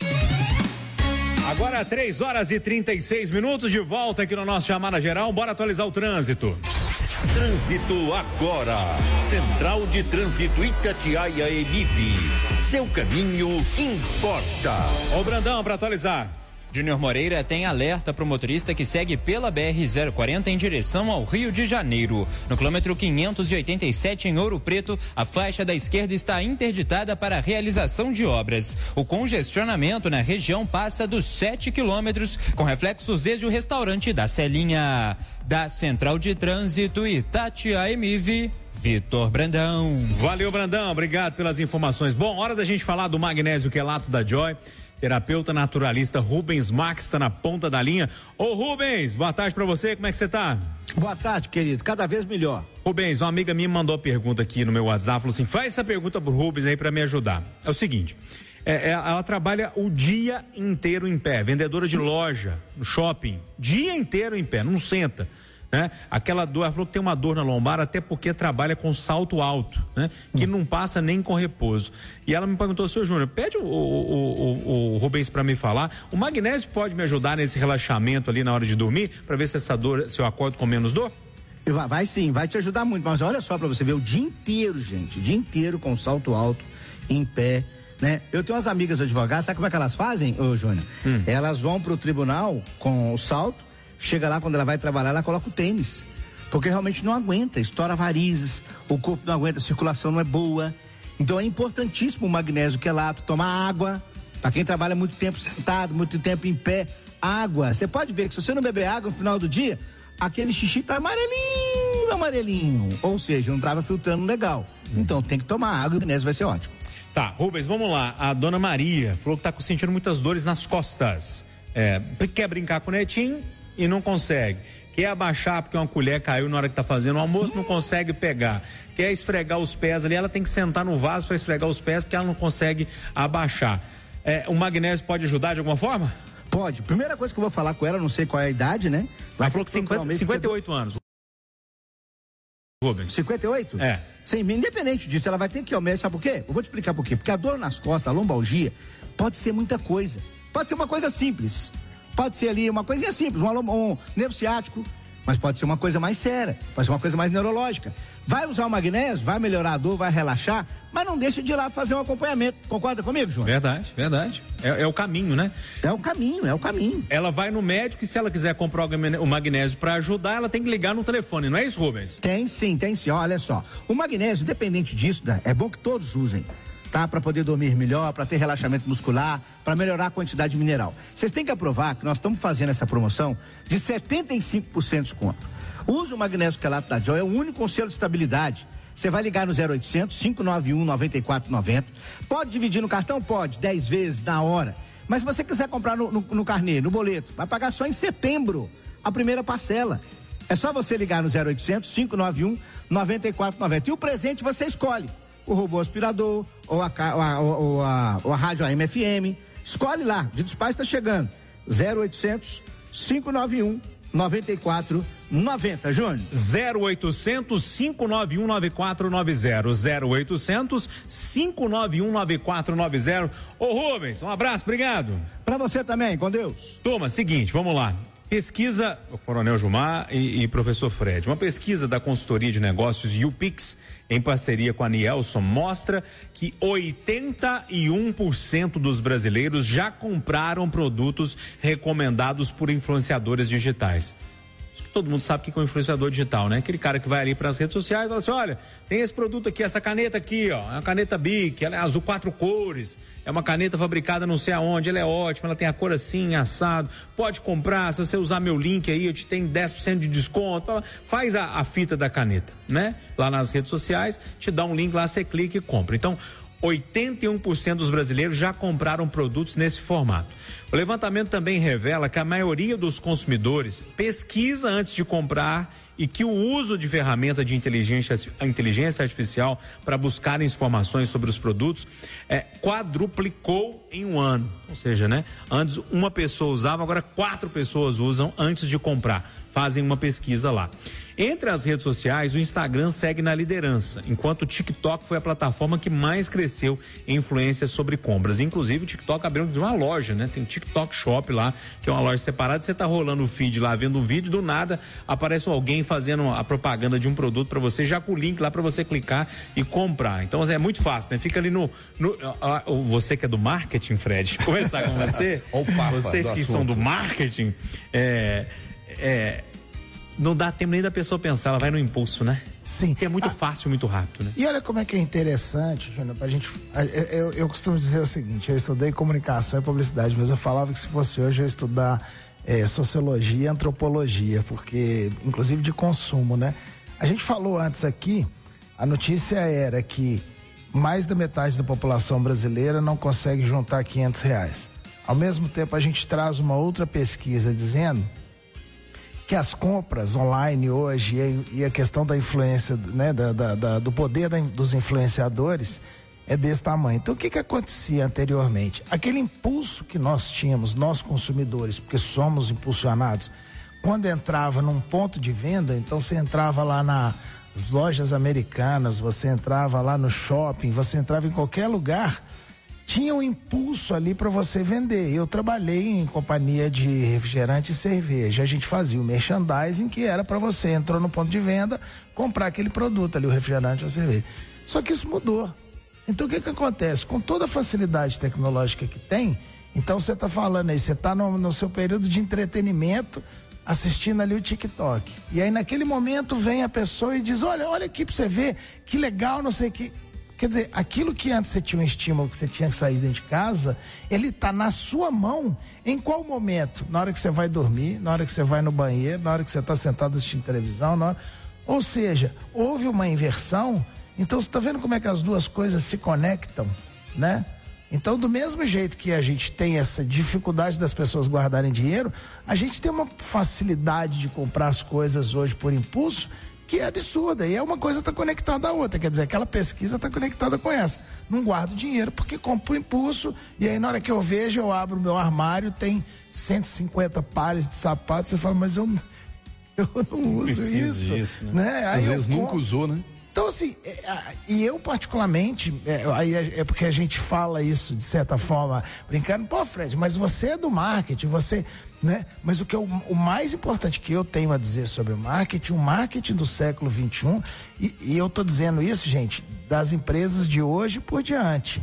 S2: Agora três horas e trinta e seis minutos de volta aqui no nosso Chamada Geral. Bora atualizar o trânsito.
S11: Trânsito agora. Central de Trânsito Itatiaia Emib. Seu caminho importa.
S2: Ô Brandão, para atualizar.
S20: Júnior Moreira tem alerta para o motorista que segue pela B R zero quarenta em direção ao Rio de Janeiro. No quilômetro quinhentos e oitenta e sete, em Ouro Preto, a faixa da esquerda está interditada para a realização de obras. O congestionamento na região passa dos sete quilômetros, com reflexos desde o restaurante da Celinha. Da Central de Trânsito Itatiaia Emiv, Vitor Brandão.
S2: Valeu, Brandão. Obrigado pelas informações. Bom, hora da gente falar do magnésio quelato da Joy. terapeuta naturalista Rubens Max está na ponta da linha. Ô Rubens, boa tarde para você, como é que você tá?
S21: Boa tarde, querido, cada vez melhor.
S2: Rubens, uma amiga minha mandou a pergunta aqui no meu WhatsApp, falou assim, faz essa pergunta pro Rubens aí para me ajudar. É o seguinte, é, é, ela trabalha o dia inteiro em pé, vendedora de loja, no shopping, dia inteiro em pé, não senta. Né? Aquela dor, ela falou que tem uma dor na lombar até porque trabalha com salto alto, né? Que não passa nem com repouso. E ela me perguntou, senhor Júnior, pede o, o, o, o Rubens para me falar, o magnésio pode me ajudar nesse relaxamento ali na hora de dormir, para ver se essa dor, se eu acordo com menos dor?
S21: Vai, vai sim, vai te ajudar muito, mas olha só para você ver, o dia inteiro, gente, o dia inteiro com salto alto, em pé, né? Eu tenho umas amigas advogadas, sabe como é que elas fazem, ô Júnior? Hum. Elas vão pro tribunal com o salto, chega lá, quando ela vai trabalhar, ela coloca o tênis. Porque realmente não aguenta, estoura varizes, o corpo não aguenta, a circulação não é boa. Então é importantíssimo o magnésio quelato, tomar água. Para quem trabalha muito tempo sentado, muito tempo em pé, água. Você pode ver que se você não beber água no final do dia, aquele xixi tá amarelinho, amarelinho. Ou seja, não tava filtrando legal. Então tem que tomar água e o magnésio vai ser ótimo.
S2: Tá, Rubens, vamos lá. A dona Maria falou que tá sentindo muitas dores nas costas. É, quer brincar com o netinho e não consegue. Quer abaixar porque uma colher caiu na hora que tá fazendo o almoço, não consegue pegar. Quer esfregar os pés ali, ela tem que sentar no vaso para esfregar os pés porque ela não consegue abaixar. É, o magnésio pode ajudar de alguma forma?
S21: Pode. Primeira coisa que eu vou falar com ela, não sei qual é a idade, né?
S2: Ela falou que cinquenta, cinquenta e oito anos. Rubens.
S21: cinquenta e oito?
S2: É.
S21: Sim, independente disso, ela vai ter que ir ao médico, sabe por quê? Eu vou te explicar por quê. Porque a dor nas costas, a lombalgia, pode ser muita coisa. Pode ser uma coisa simples. Pode ser ali uma coisinha simples, um, um nervo ciático, mas pode ser uma coisa mais séria, pode ser uma coisa mais neurológica. Vai usar o magnésio, vai melhorar a dor, vai relaxar, mas não deixa de ir lá fazer um acompanhamento. Concorda comigo, João?
S2: Verdade, verdade. É, é o caminho, né?
S21: É o caminho, é o caminho.
S2: Ela vai no médico e se ela quiser comprar o magnésio para ajudar, ela tem que ligar no telefone, não é isso, Rubens?
S21: Tem sim, tem sim. Olha só, o magnésio, independente disso, né, é bom que todos usem. Tá? Para poder dormir melhor, para ter relaxamento muscular, para melhorar a quantidade de mineral. Vocês têm que aprovar que nós estamos fazendo essa promoção de setenta e cinco por cento de desconto. Use o magnésio quelato da Joy, é o único com selo de estabilidade. Você vai ligar no zero oitocentos, cinco nove um, nove quatro nove zero. Pode dividir no cartão? Pode, dez vezes na hora. Mas se você quiser comprar no, no, no carnê, no boleto, vai pagar só em setembro a primeira parcela. É só você ligar no zero oitocentos, cinco nove um, nove quatro nove zero. E o presente você escolhe. O robô aspirador, ou a, ou a, ou a, ou a rádio A M F M. Escolhe lá, o Dia dos Pais está chegando. zero oitocentos, cinco nove um, nove quatro nove zero, Júnior.
S2: zero oitocentos, cinco nove um, nove quatro nove zero. zero oitocentos, cinco nove um, nove quatro nove zero. Ô Rubens, um abraço, obrigado.
S21: Pra você também, com Deus.
S2: Turma, seguinte, vamos lá. Pesquisa, o Coronel Gilmar e, e professor Fred, uma pesquisa da consultoria de negócios YouPix, em parceria com a Nielsen, mostra que oitenta e um por cento dos brasileiros já compraram produtos recomendados por influenciadores digitais. Todo mundo sabe o que é um influenciador digital, né? Aquele cara que vai ali para as redes sociais e fala assim, olha, tem esse produto aqui, essa caneta aqui, ó, é uma caneta Bic, ela é azul quatro cores, é uma caneta fabricada não sei aonde, ela é ótima, ela tem a cor assim, assado, pode comprar, se você usar meu link aí, eu te tenho dez por cento de desconto, faz a, a fita da caneta, né? Lá nas redes sociais, te dá um link lá, você clica e compra. Então, oitenta e um por cento dos brasileiros já compraram produtos nesse formato. O levantamento também revela que a maioria dos consumidores pesquisa antes de comprar e que o uso de ferramenta de inteligência, inteligência artificial para buscar informações sobre os produtos é, quadruplicou em um ano. Ou seja, né? Antes uma pessoa usava, agora quatro pessoas usam antes de comprar. Fazem uma pesquisa lá. Entre as redes sociais, o Instagram segue na liderança, enquanto o TikTok foi a plataforma que mais cresceu em influência sobre compras. Inclusive, o TikTok abriu uma loja, né? Tem TikTok Shop lá, que é uma loja separada. Você tá rolando o feed lá, vendo um vídeo, do nada aparece alguém fazendo a propaganda de um produto para você, já com o link lá para você clicar e comprar. Então, é muito fácil, né? Fica ali no... no a, a, você que é do marketing, Fred, começar com você.
S4: Opa,
S2: vocês que são do marketing, é... é não dá tempo nem da pessoa pensar, ela vai no impulso, né?
S3: Sim.
S2: Porque é muito ah, fácil, muito rápido, né?
S3: E olha como é que é interessante, Júnior, pra gente... Eu, eu, eu costumo dizer o seguinte, eu estudei comunicação e publicidade, mas eu falava que se fosse hoje eu ia estudar é, sociologia e antropologia, porque, inclusive de consumo, né? A gente falou antes aqui, a notícia era que mais da metade da população brasileira não consegue juntar quinhentos reais. Ao mesmo tempo, a gente traz uma outra pesquisa dizendo que as compras online hoje e a questão da influência, né, da, da, da, do poder da, dos influenciadores é desse tamanho. Então, o que que acontecia anteriormente? Aquele impulso que nós tínhamos, nós consumidores, porque somos impulsionados, quando entrava num ponto de venda, então você entrava lá nas lojas americanas, você entrava lá no shopping, você entrava em qualquer lugar, tinha um impulso ali para você vender. Eu trabalhei em companhia de refrigerante e cerveja. A gente fazia o merchandising, que era para você, entrou no ponto de venda, comprar aquele produto ali, o refrigerante ou a cerveja. Só que isso mudou. Então o que que acontece? Com toda a facilidade tecnológica que tem, então você está falando aí, você está no, no seu período de entretenimento, assistindo ali o TikTok. E aí naquele momento vem a pessoa e diz, olha, olha aqui para você ver, que legal, não sei o que. Quer dizer, aquilo que antes você tinha um estímulo, que você tinha que sair dentro de casa, ele está na sua mão. Em qual momento? Na hora que você vai dormir, na hora que você vai no banheiro, na hora que você está sentado assistindo televisão. Na hora... Ou seja, houve uma inversão. Então, você está vendo como é que as duas coisas se conectam, né? Então, do mesmo jeito que a gente tem essa dificuldade das pessoas guardarem dinheiro, a gente tem uma facilidade de comprar as coisas hoje por impulso, que é absurda, e é uma coisa está conectada à outra, quer dizer, aquela pesquisa está conectada com essa. Não guardo dinheiro porque compro por impulso, e aí na hora que eu vejo, eu abro o meu armário, tem cento e cinquenta pares de sapatos, você fala, mas eu, eu não uso isso, isso, né? né?
S4: Às vezes nunca usou, né?
S3: Então, assim, é, e eu particularmente, é, aí é, é porque a gente fala isso de certa forma, brincando, pô, Fred, mas você é do marketing, você, né? Mas o que eu, o mais importante que eu tenho a dizer sobre o marketing, o marketing do século vinte e um, e, e eu tô dizendo isso, gente, das empresas de hoje por diante.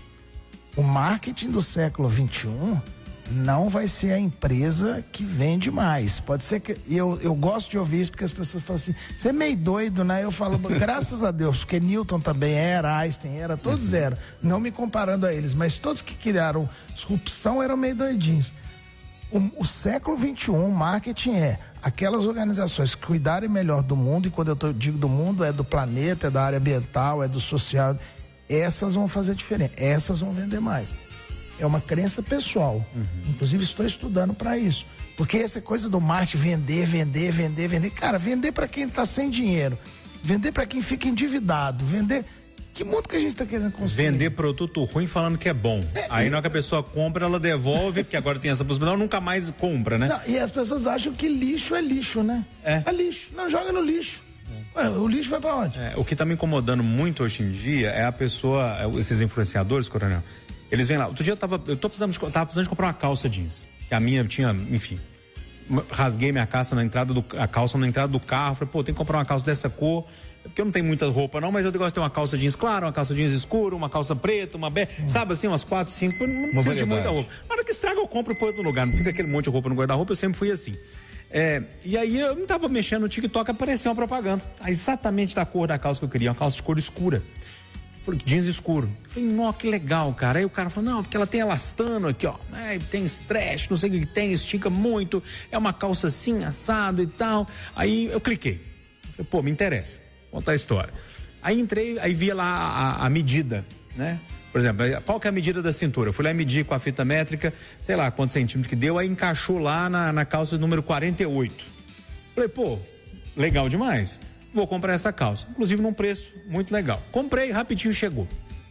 S3: O marketing do século vinte e um não vai ser a empresa que vende mais. Pode ser que... Eu, eu gosto de ouvir isso porque as pessoas falam assim, você é meio doido, né? Eu falo, graças a Deus, porque Newton também era, Einstein era, todos eram. Não me comparando a eles, mas todos que criaram disrupção eram meio doidinhos. O, o século vinte e um, o marketing é aquelas organizações que cuidarem melhor do mundo, e quando eu tô, digo do mundo, é do planeta, é da área ambiental, é do social. Essas vão fazer diferença, essas vão vender mais. É uma crença pessoal. Uhum. Inclusive, estou estudando para isso. Porque essa coisa do marketing, vender, vender, vender, vender. Cara, vender para quem está sem dinheiro. Vender para quem fica endividado. Vender... Que mundo que a gente está querendo construir?
S2: Vender produto ruim falando que é bom. É, Aí, na hora que a pessoa compra, ela devolve, porque agora tem essa possibilidade, ela nunca mais compra, né?
S3: Não, e as pessoas acham que lixo é lixo, né? É. É lixo. Não, joga no lixo. Ué, o lixo vai para onde?
S2: É, o que está me incomodando muito hoje em dia é a pessoa, esses influenciadores, Coronel, eles vêm lá. Outro dia eu tava, eu tô precisando de, tava precisando de comprar uma calça jeans. Que a minha tinha, enfim. Rasguei minha calça na entrada do, a calça na entrada do carro. Falei, pô, tem que comprar uma calça dessa cor. Porque eu não tenho muita roupa, não, mas eu gosto de ter uma calça jeans clara, uma calça jeans escura, uma calça preta, uma bege. Sabe assim, umas quatro, cinco. Eu não
S4: uma
S2: preciso
S4: variedade.
S2: de muita roupa. Na hora que estraga, eu compro e põe no lugar. Não fica aquele monte de roupa no guarda-roupa, eu sempre fui assim. É, e aí eu não tava mexendo no TikTok, apareceu uma propaganda. Exatamente da cor da calça que eu queria, uma calça de cor escura. Falei, jeans escuro. Falei, nó, que legal, cara. Aí o cara falou, não, porque ela tem elastano aqui, ó. É, tem stretch, não sei o que tem, estica muito. É uma calça assim, assado e tal. Aí eu cliquei. Falei, pô, me interessa. Vou contar a história. Aí entrei, aí via lá a, a medida, né? Por exemplo, qual que é a medida da cintura? Eu fui lá e medi com a fita métrica, sei lá quantos centímetros que deu, aí encaixou lá na, na calça número quarenta e oito. Falei, pô, legal demais. Vou comprar essa calça, inclusive num preço muito legal. Comprei, rapidinho chegou.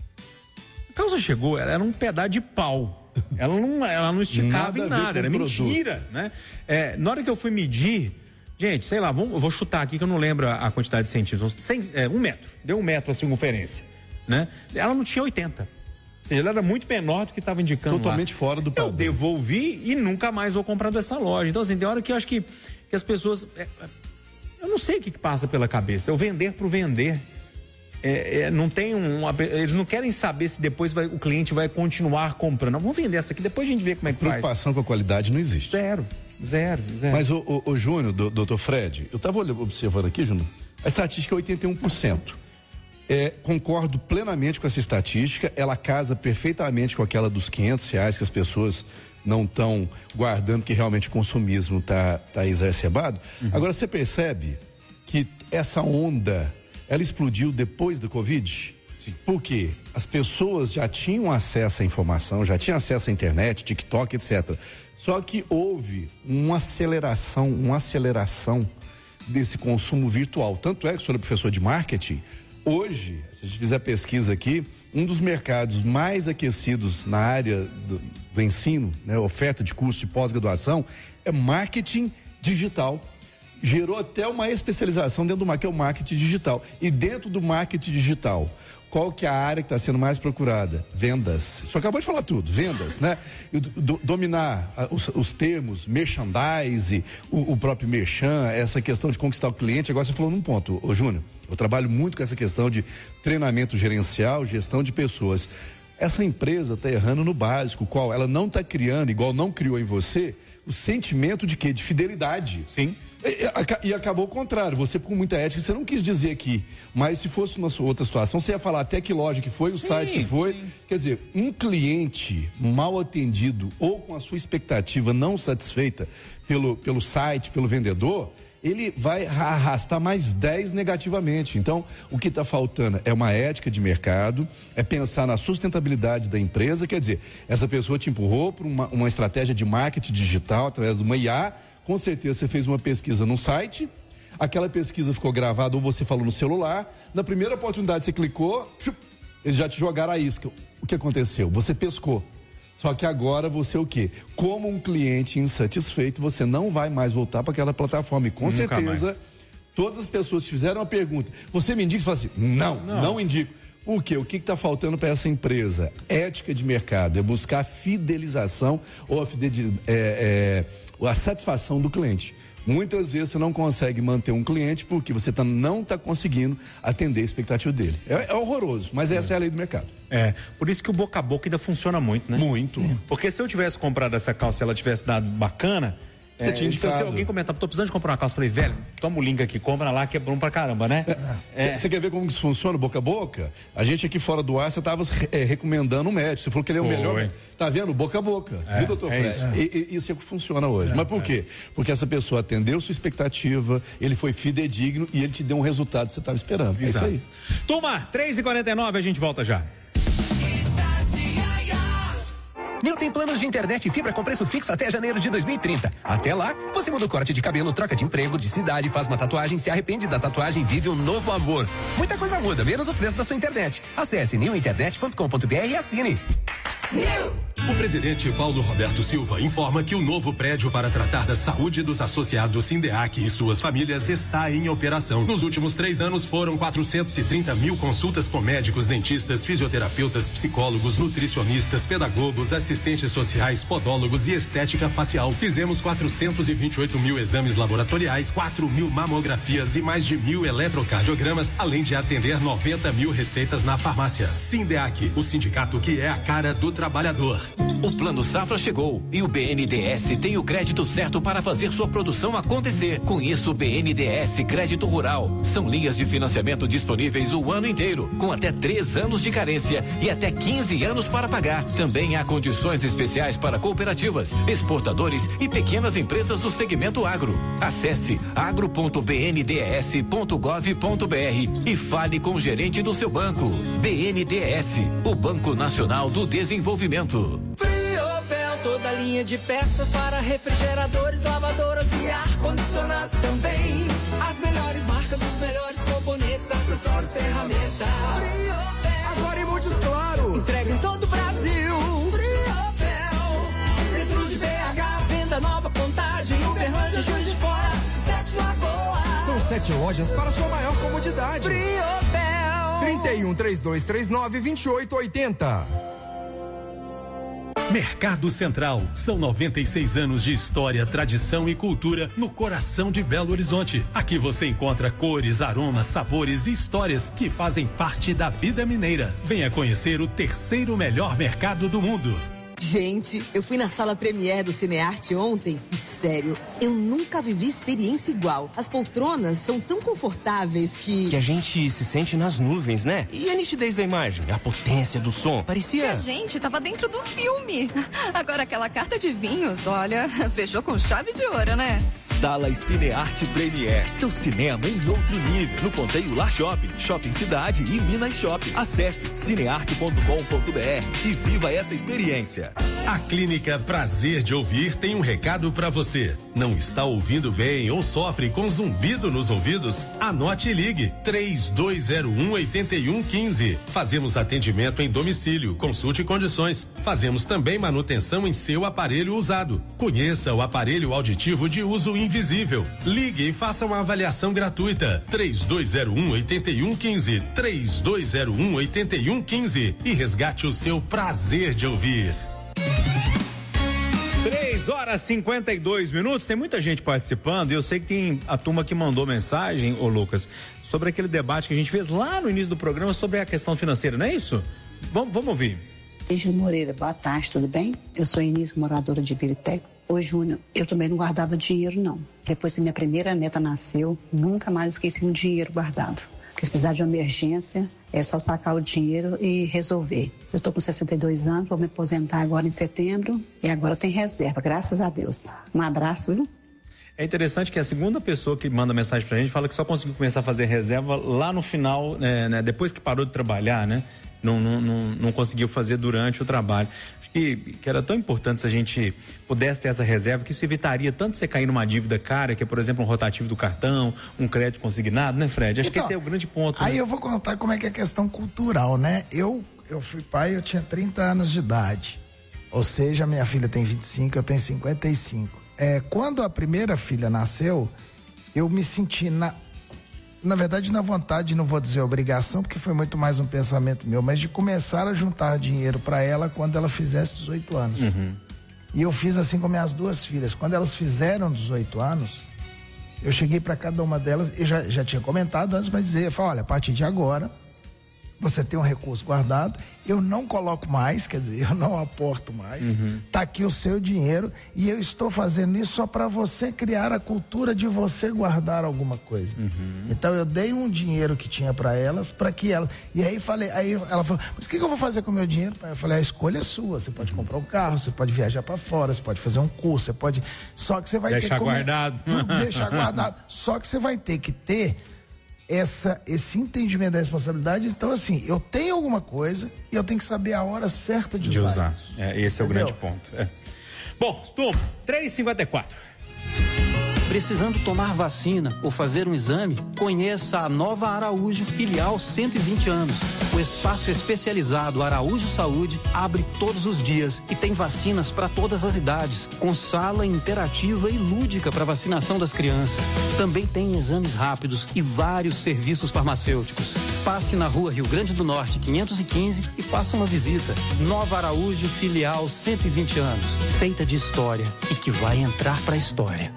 S2: A calça chegou, ela era um pedaço de pau. Ela não, ela não esticava em nada, era mentira, né? É, na hora que eu fui medir, gente, sei lá, vamos, eu vou chutar aqui que eu não lembro a, a quantidade de centímetros. Cem, é, um metro, deu um metro a circunferência, né? Ela não tinha oitenta. Ou seja, ela era muito menor do que estava indicando.
S4: Totalmente
S2: lá.
S4: fora do padrão.
S2: Eu devolvi e nunca mais vou comprar dessa loja. Então, assim, tem hora que eu acho que, que as pessoas... É, eu não sei o que, que passa pela cabeça. É o vender pro vender. É, é, não tem um... Eles não querem saber se depois vai, o cliente vai continuar comprando. Não, vamos vender essa aqui, depois a gente vê como é que faz.
S4: Preocupação com a qualidade não existe.
S2: Zero. Zero, zero.
S4: Mas o, o, o Júnior, do, doutor Fred, eu estava observando aqui, Júnior, a estatística é oitenta e um por cento. É, concordo plenamente com essa estatística, ela casa perfeitamente com aquela dos quinhentos reais que as pessoas não estão guardando, que realmente o consumismo está tá exacerbado. Uhum. Agora, você percebe que essa onda, ela explodiu depois do Covid? Sim. Por quê? As pessoas já tinham acesso à informação, já tinham acesso à internet, TikTok, etcétera. Só que houve uma aceleração, uma aceleração desse consumo virtual. Tanto é que eu sou professor de marketing. Hoje, se a gente fizer pesquisa aqui, um dos mercados mais aquecidos na área do, do ensino, né, oferta de curso de pós-graduação, é marketing digital. Gerou até uma especialização dentro do marketing, que é o marketing digital. E dentro do marketing digital, qual que é a área que está sendo mais procurada? Vendas. Só acabou de falar tudo, vendas, né? E do, dominar os, os termos, merchandise, o, o próprio merchan, essa questão de conquistar o cliente. Agora você falou num ponto, ô Júnior, eu trabalho muito com essa questão de treinamento gerencial, gestão de pessoas. Essa empresa está errando no básico, qual ela não está criando, igual não criou em você, o sentimento de quê? De fidelidade.
S2: Sim.
S4: E, e acabou o contrário, você com muita ética, você não quis dizer aqui, mas se fosse uma outra situação, você ia falar até que loja que foi, o sim, site que foi. Sim. Quer dizer, um cliente mal atendido ou com a sua expectativa não satisfeita pelo, pelo site, pelo vendedor, ele vai arrastar mais dez negativamente. Então, o que está faltando é uma ética de mercado, é pensar na sustentabilidade da empresa. Quer dizer, essa pessoa te empurrou para uma, uma estratégia de marketing digital através de uma I A. Com certeza você fez uma pesquisa no site, aquela pesquisa ficou gravada ou você falou no celular, na primeira oportunidade você clicou, eles já te jogaram a isca. O que aconteceu? Você pescou. Só que agora você o quê? Como um cliente insatisfeito, você não vai mais voltar para aquela plataforma. E com Nunca certeza, mais. Todas as pessoas te fizeram uma pergunta. Você me indica? Você fala assim, não, não, não indico. Por quê? O que está faltando para essa empresa? Ética de mercado, é buscar a fidelização ou a, fidel... é, é, a satisfação do cliente. Muitas vezes você não consegue manter um cliente porque você tá, não está conseguindo atender a expectativa dele. É, é horroroso, mas essa é. é a lei do mercado.
S2: É, por isso que o boca a boca ainda funciona muito, né?
S4: Muito. É.
S2: Porque se eu tivesse comprado essa calça e ela tivesse dado bacana, você é, tinha indicado. Se alguém comentar, tô precisando de comprar uma calça, eu falei, velho, toma o link aqui, compra lá, que é bom pra caramba, né?
S4: Você é. é. quer ver como isso funciona, boca a boca? A gente aqui fora do ar, você tava é, recomendando um médico, você falou que ele é o Foi. melhor. Tá vendo? Boca a boca.
S2: É,
S4: Viu, doutor
S2: é
S4: Fred?
S2: Isso.
S4: E, e, isso é que funciona hoje. É, Mas por é. quê? Porque essa pessoa atendeu sua expectativa, ele foi fidedigno e ele te deu um resultado que você estava esperando. Exato. É isso aí.
S2: Turma, três e quarenta e nove, a gente volta já.
S5: Nil tem planos de internet e fibra com preço fixo até janeiro de dois mil e trinta. Até lá, você muda o corte de cabelo, troca de emprego, de cidade, faz uma tatuagem, se arrepende da tatuagem e vive um novo amor. Muita coisa muda, menos o preço da sua internet. Acesse nil internet ponto com ponto br e assine.
S18: O presidente Paulo Roberto Silva informa que o novo prédio para tratar da saúde dos associados Sindeac e suas famílias está em operação. Nos últimos três anos foram quatrocentos e trinta mil consultas com médicos, dentistas, fisioterapeutas, psicólogos, nutricionistas, pedagogos, assistentes sociais, podólogos e estética facial. Fizemos quatrocentos e vinte e oito mil exames laboratoriais, quatro mil mamografias e mais de mil eletrocardiogramas, além de atender noventa mil receitas na farmácia. Sindeac, o sindicato que é a cara do trabalhador.
S13: O Plano Safra chegou e o B N D E S tem o crédito certo para fazer sua produção acontecer. Com isso, o B N D E S Crédito Rural são linhas de financiamento disponíveis o ano inteiro, com até três anos de carência e até quinze anos para pagar. Também há condições especiais para cooperativas, exportadores e pequenas empresas do segmento agro. Acesse agro ponto b n d s ponto gov ponto b r e fale com o gerente do seu banco. B N D E S, o Banco Nacional do Desenvolvimento.
S22: Friobel, toda linha de peças para refrigeradores, lavadoras e ar-condicionados também. As melhores marcas, os melhores componentes, acessórios, ferramentas. Friobel, agora em Montes Claros. Entrega em todo o Brasil. Friobel, centro de B H, venda nova, Contagem, Uberlândia, Juiz de Fora, Sete Lagoas.
S23: São sete lojas para sua maior comodidade.
S22: Friobel.
S23: trinta e um, trinta e dois trinta e nove, vinte e oito oitenta.
S18: Mercado Central. São noventa e seis anos de história, tradição e cultura no coração de Belo Horizonte. Aqui você encontra cores, aromas, sabores e histórias que fazem parte da vida mineira. Venha conhecer o terceiro melhor mercado do mundo.
S6: Gente, eu fui na sala Premiere do Cinearte ontem e, sério, eu nunca vivi experiência igual. As poltronas são tão confortáveis que...
S7: Que a gente se sente nas nuvens, né? E a nitidez da imagem, a potência do som, parecia...
S8: Que a gente tava dentro do filme. Agora aquela carta de vinhos, olha, fechou com chave de ouro, né?
S24: Salas Cinearte Premiere, seu cinema em outro nível. No Ponteio Lar Shopping, Shopping Cidade e Minas Shopping. Acesse cinearte ponto com ponto br e viva essa experiência.
S25: A Clínica Prazer de Ouvir tem um recado para você. Não está ouvindo bem ou sofre com zumbido nos ouvidos? Anote e ligue três dois zero um, oito um um cinco. Fazemos atendimento em domicílio, consulte condições. Fazemos também manutenção em seu aparelho usado. Conheça o aparelho auditivo de uso invisível. Ligue e faça uma avaliação gratuita. três dois zero um, oito um um cinco. três dois zero um, oito um um cinco e resgate o seu prazer de ouvir.
S2: três horas e cinquenta e dois minutos, tem muita gente participando e eu sei que tem a turma que mandou mensagem, ô Lucas, sobre aquele debate que a gente fez lá no início do programa sobre a questão financeira, não é isso? Vamos, vamos ouvir.
S26: Júnior Moreira, boa tarde, tudo bem? Eu sou Inês, moradora de Ibirité. Ô Júnior, eu também não guardava dinheiro não. Depois que minha primeira neta nasceu, nunca mais fiquei sem um dinheiro guardado. Porque se precisar de uma emergência, é só sacar o dinheiro e resolver. Eu tô com sessenta e dois anos, vou me aposentar agora em setembro e agora eu tenho reserva, graças a Deus. Um abraço, viu?
S2: É interessante que a segunda pessoa que manda mensagem pra gente fala que só conseguiu começar a fazer reserva lá no final, né, né, depois que parou de trabalhar, né? Não, não, não, não conseguiu fazer durante o trabalho. Acho que, que era tão importante se a gente pudesse ter essa reserva, que isso evitaria tanto você cair numa dívida cara, que é, por exemplo, um rotativo do cartão, um crédito consignado, né, Fred? Acho então, que esse é o grande ponto.
S3: Aí
S2: né?
S3: eu vou contar como é que é a questão cultural, né? Eu, eu fui pai, eu tinha trinta anos de idade. Ou seja, minha filha tem vinte e cinco, eu tenho cinquenta e cinco. É, quando a primeira filha nasceu, eu me senti na... Na verdade, na vontade, não vou dizer obrigação, porque foi muito mais um pensamento meu, mas de começar a juntar dinheiro para ela quando ela fizesse dezoito anos.
S2: Uhum.
S3: E eu fiz assim com minhas duas filhas. Quando elas fizeram dezoito anos, eu cheguei para cada uma delas, e já, já tinha comentado antes, mas dizer, eu falei, olha, a partir de agora, você tem um recurso guardado, eu não coloco mais, quer dizer, eu não aporto mais, uhum. Tá aqui o seu dinheiro e eu estou fazendo isso só para você criar a cultura de você guardar alguma coisa. Uhum. Então eu dei um dinheiro que tinha para elas, para que elas, e aí falei, aí ela falou, mas o que, que eu vou fazer com o meu dinheiro? Eu falei, a escolha é sua, você pode comprar um carro, você pode viajar para fora, você pode fazer um curso, você pode, só que você vai
S2: deixar
S3: ter que
S2: guardado.
S3: Deixar guardado, só que você vai ter que ter Essa, esse entendimento da responsabilidade. Então, assim, eu tenho alguma coisa e eu tenho que saber a hora certa de,
S2: de
S3: usar.
S2: usar. É, esse é o grande ponto. É. Bom, turma, três e cinquenta e quatro.
S27: Precisando tomar vacina ou fazer um exame? Conheça a Nova Araújo Filial cento e vinte anos. O espaço especializado Araújo Saúde abre todos os dias e tem vacinas para todas as idades, com sala interativa e lúdica para vacinação das crianças. Também tem exames rápidos e vários serviços farmacêuticos. Passe na Rua Rio Grande do Norte quinhentos e quinze e faça uma visita. Nova Araújo Filial cento e vinte anos, feita de história e que vai entrar para a história.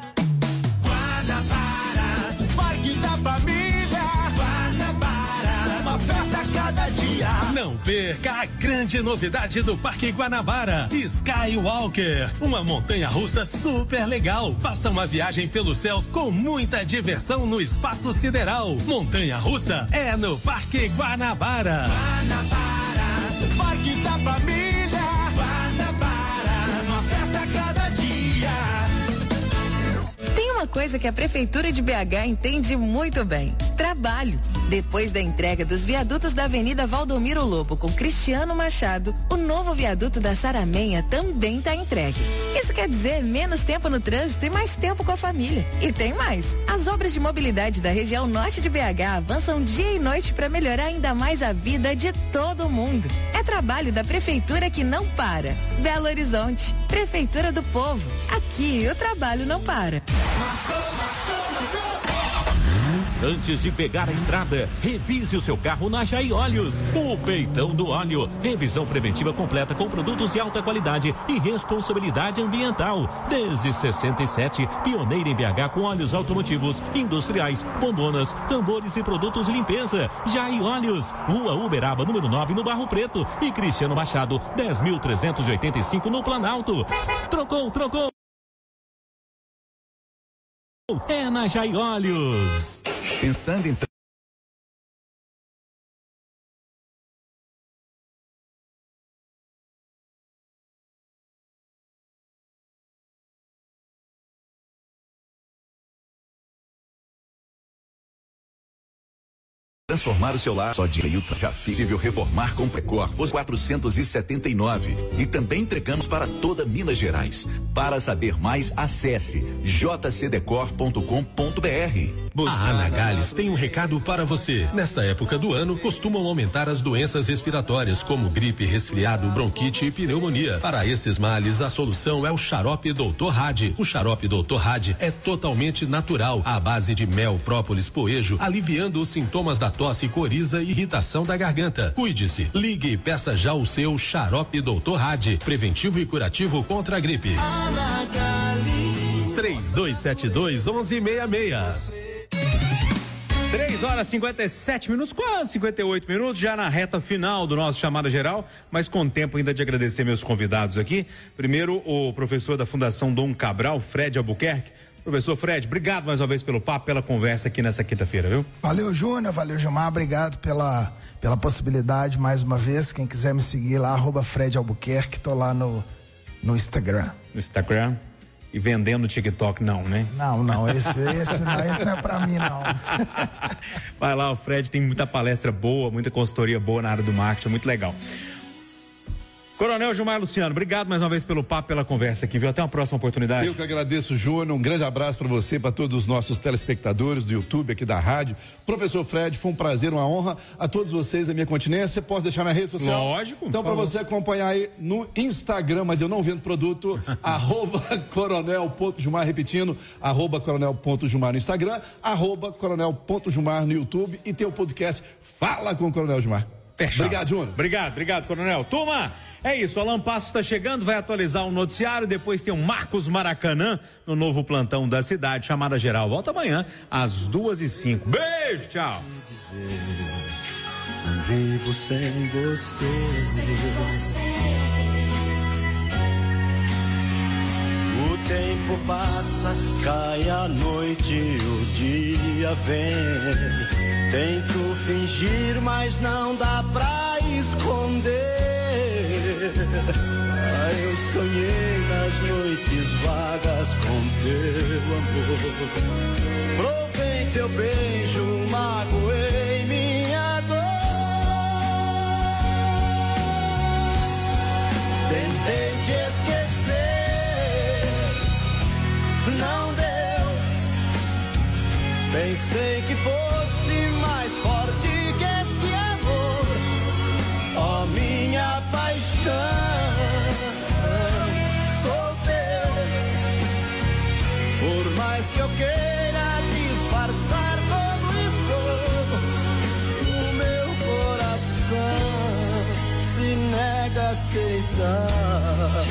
S22: Guanabara, Parque da Família. Guanabara, uma festa a cada dia.
S25: Não perca a grande novidade do Parque Guanabara, Skywalker, uma montanha-russa super legal. Faça uma viagem pelos céus com muita diversão no espaço sideral. Montanha-russa é no Parque Guanabara.
S22: Guanabara, Parque da Família. Guanabara, uma festa a cada dia.
S28: Tem uma coisa que a Prefeitura de B H entende muito bem: trabalho. Depois da entrega dos viadutos da Avenida Valdomiro Lobo com Cristiano Machado, o novo viaduto da Saramenha também está entregue. Isso quer dizer menos tempo no trânsito e mais tempo com a família. E tem mais: as obras de mobilidade da região norte de B H avançam dia e noite para melhorar ainda mais a vida de todo mundo. É trabalho da Prefeitura que não para. Belo Horizonte, Prefeitura do Povo. Aqui o trabalho não para.
S1: Antes de pegar a estrada, revise o seu carro na Jai Óleos. O peitão do óleo. Revisão preventiva completa com produtos de alta qualidade e responsabilidade ambiental. Desde sessenta e sete, pioneira em B H com óleos automotivos, industriais, bombonas, tambores e produtos de limpeza. Jai Óleos, Rua Uberaba, número nove, no Barro Preto. E Cristiano Machado, dez mil trezentos e oitenta e cinco, no Planalto. Trocou, trocou. É na Jai Óleos.
S9: Pensando em transformar o seu lar, só de Hilton já possível reformar com Precor, os quatrocentos e setenta e nove. E também entregamos para toda Minas Gerais. Para saber mais, acesse j c decor ponto com ponto b r.
S18: A Anagales tem um recado para você. Nesta época do ano, costumam aumentar as doenças respiratórias, como gripe, resfriado, bronquite e pneumonia. Para esses males, a solução é o xarope doutor Hadi. O xarope doutor Hadi é totalmente natural, à base de mel, própolis, poejo, aliviando os sintomas da tosse, coriza e irritação da garganta. Cuide-se, ligue e peça já o seu xarope doutor Hadi, preventivo e curativo contra a gripe.
S1: três dois sete dois, onze sessenta e seis.
S2: três horas e cinquenta e sete minutos, quase cinquenta e oito minutos, já na reta final do nosso Chamada Geral, mas com tempo ainda de agradecer meus convidados aqui. Primeiro, o professor da Fundação Dom Cabral, Fred Albuquerque. Professor Fred, obrigado mais uma vez pelo papo, pela conversa aqui nessa quinta-feira, viu?
S3: Valeu, Júnior, valeu, Gilmar, obrigado pela, pela possibilidade mais uma vez. Quem quiser me seguir lá, arroba Fred Albuquerque, tô lá no, no Instagram.
S2: No Instagram? E vendendo TikTok não, né?
S3: Não, não, esse, esse, não, esse não é pra mim, não.
S2: Vai lá, o Fred tem muita palestra boa, muita consultoria boa na área do marketing, muito legal. Coronel Gilmar Luciano, obrigado mais uma vez pelo papo, pela conversa aqui, viu? Até uma próxima oportunidade.
S4: Eu que agradeço, Júnior. Um grande abraço para você, para todos os nossos telespectadores do YouTube, aqui da rádio. Professor Fred, foi um prazer, uma honra. A todos vocês, a minha continência. Posso deixar minha rede social?
S2: Lógico.
S4: Então, para você acompanhar aí no Instagram, mas eu não vendo produto, arroba coronel.gilmar, repetindo, arroba coronel.gilmar no Instagram, arroba coronel.gilmar no YouTube e tem o podcast Fala com o Coronel Gilmar.
S2: Fechado.
S4: Obrigado, Júnior.
S2: Obrigado, obrigado, Coronel. Turma, é isso, o Alan Passos está chegando, vai atualizar o noticiário, depois tem o Marcos Maracanã no novo plantão da cidade, Chamada Geral. Volta amanhã, às duas e cinco. Beijo, tchau.
S10: Vivo sem você. O tempo passa, cai a noite, o dia vem. Tento fingir, mas não dá pra esconder. Ah, eu sonhei nas noites vagas com teu amor. Provei teu beijo, magoei minha dor. Tentei te esquecer, não deu. Pensei que fosse mais forte que esse amor, ó minha paixão. Sou teu, por mais que eu queira disfarçar como estou, o meu coração se nega a aceitar.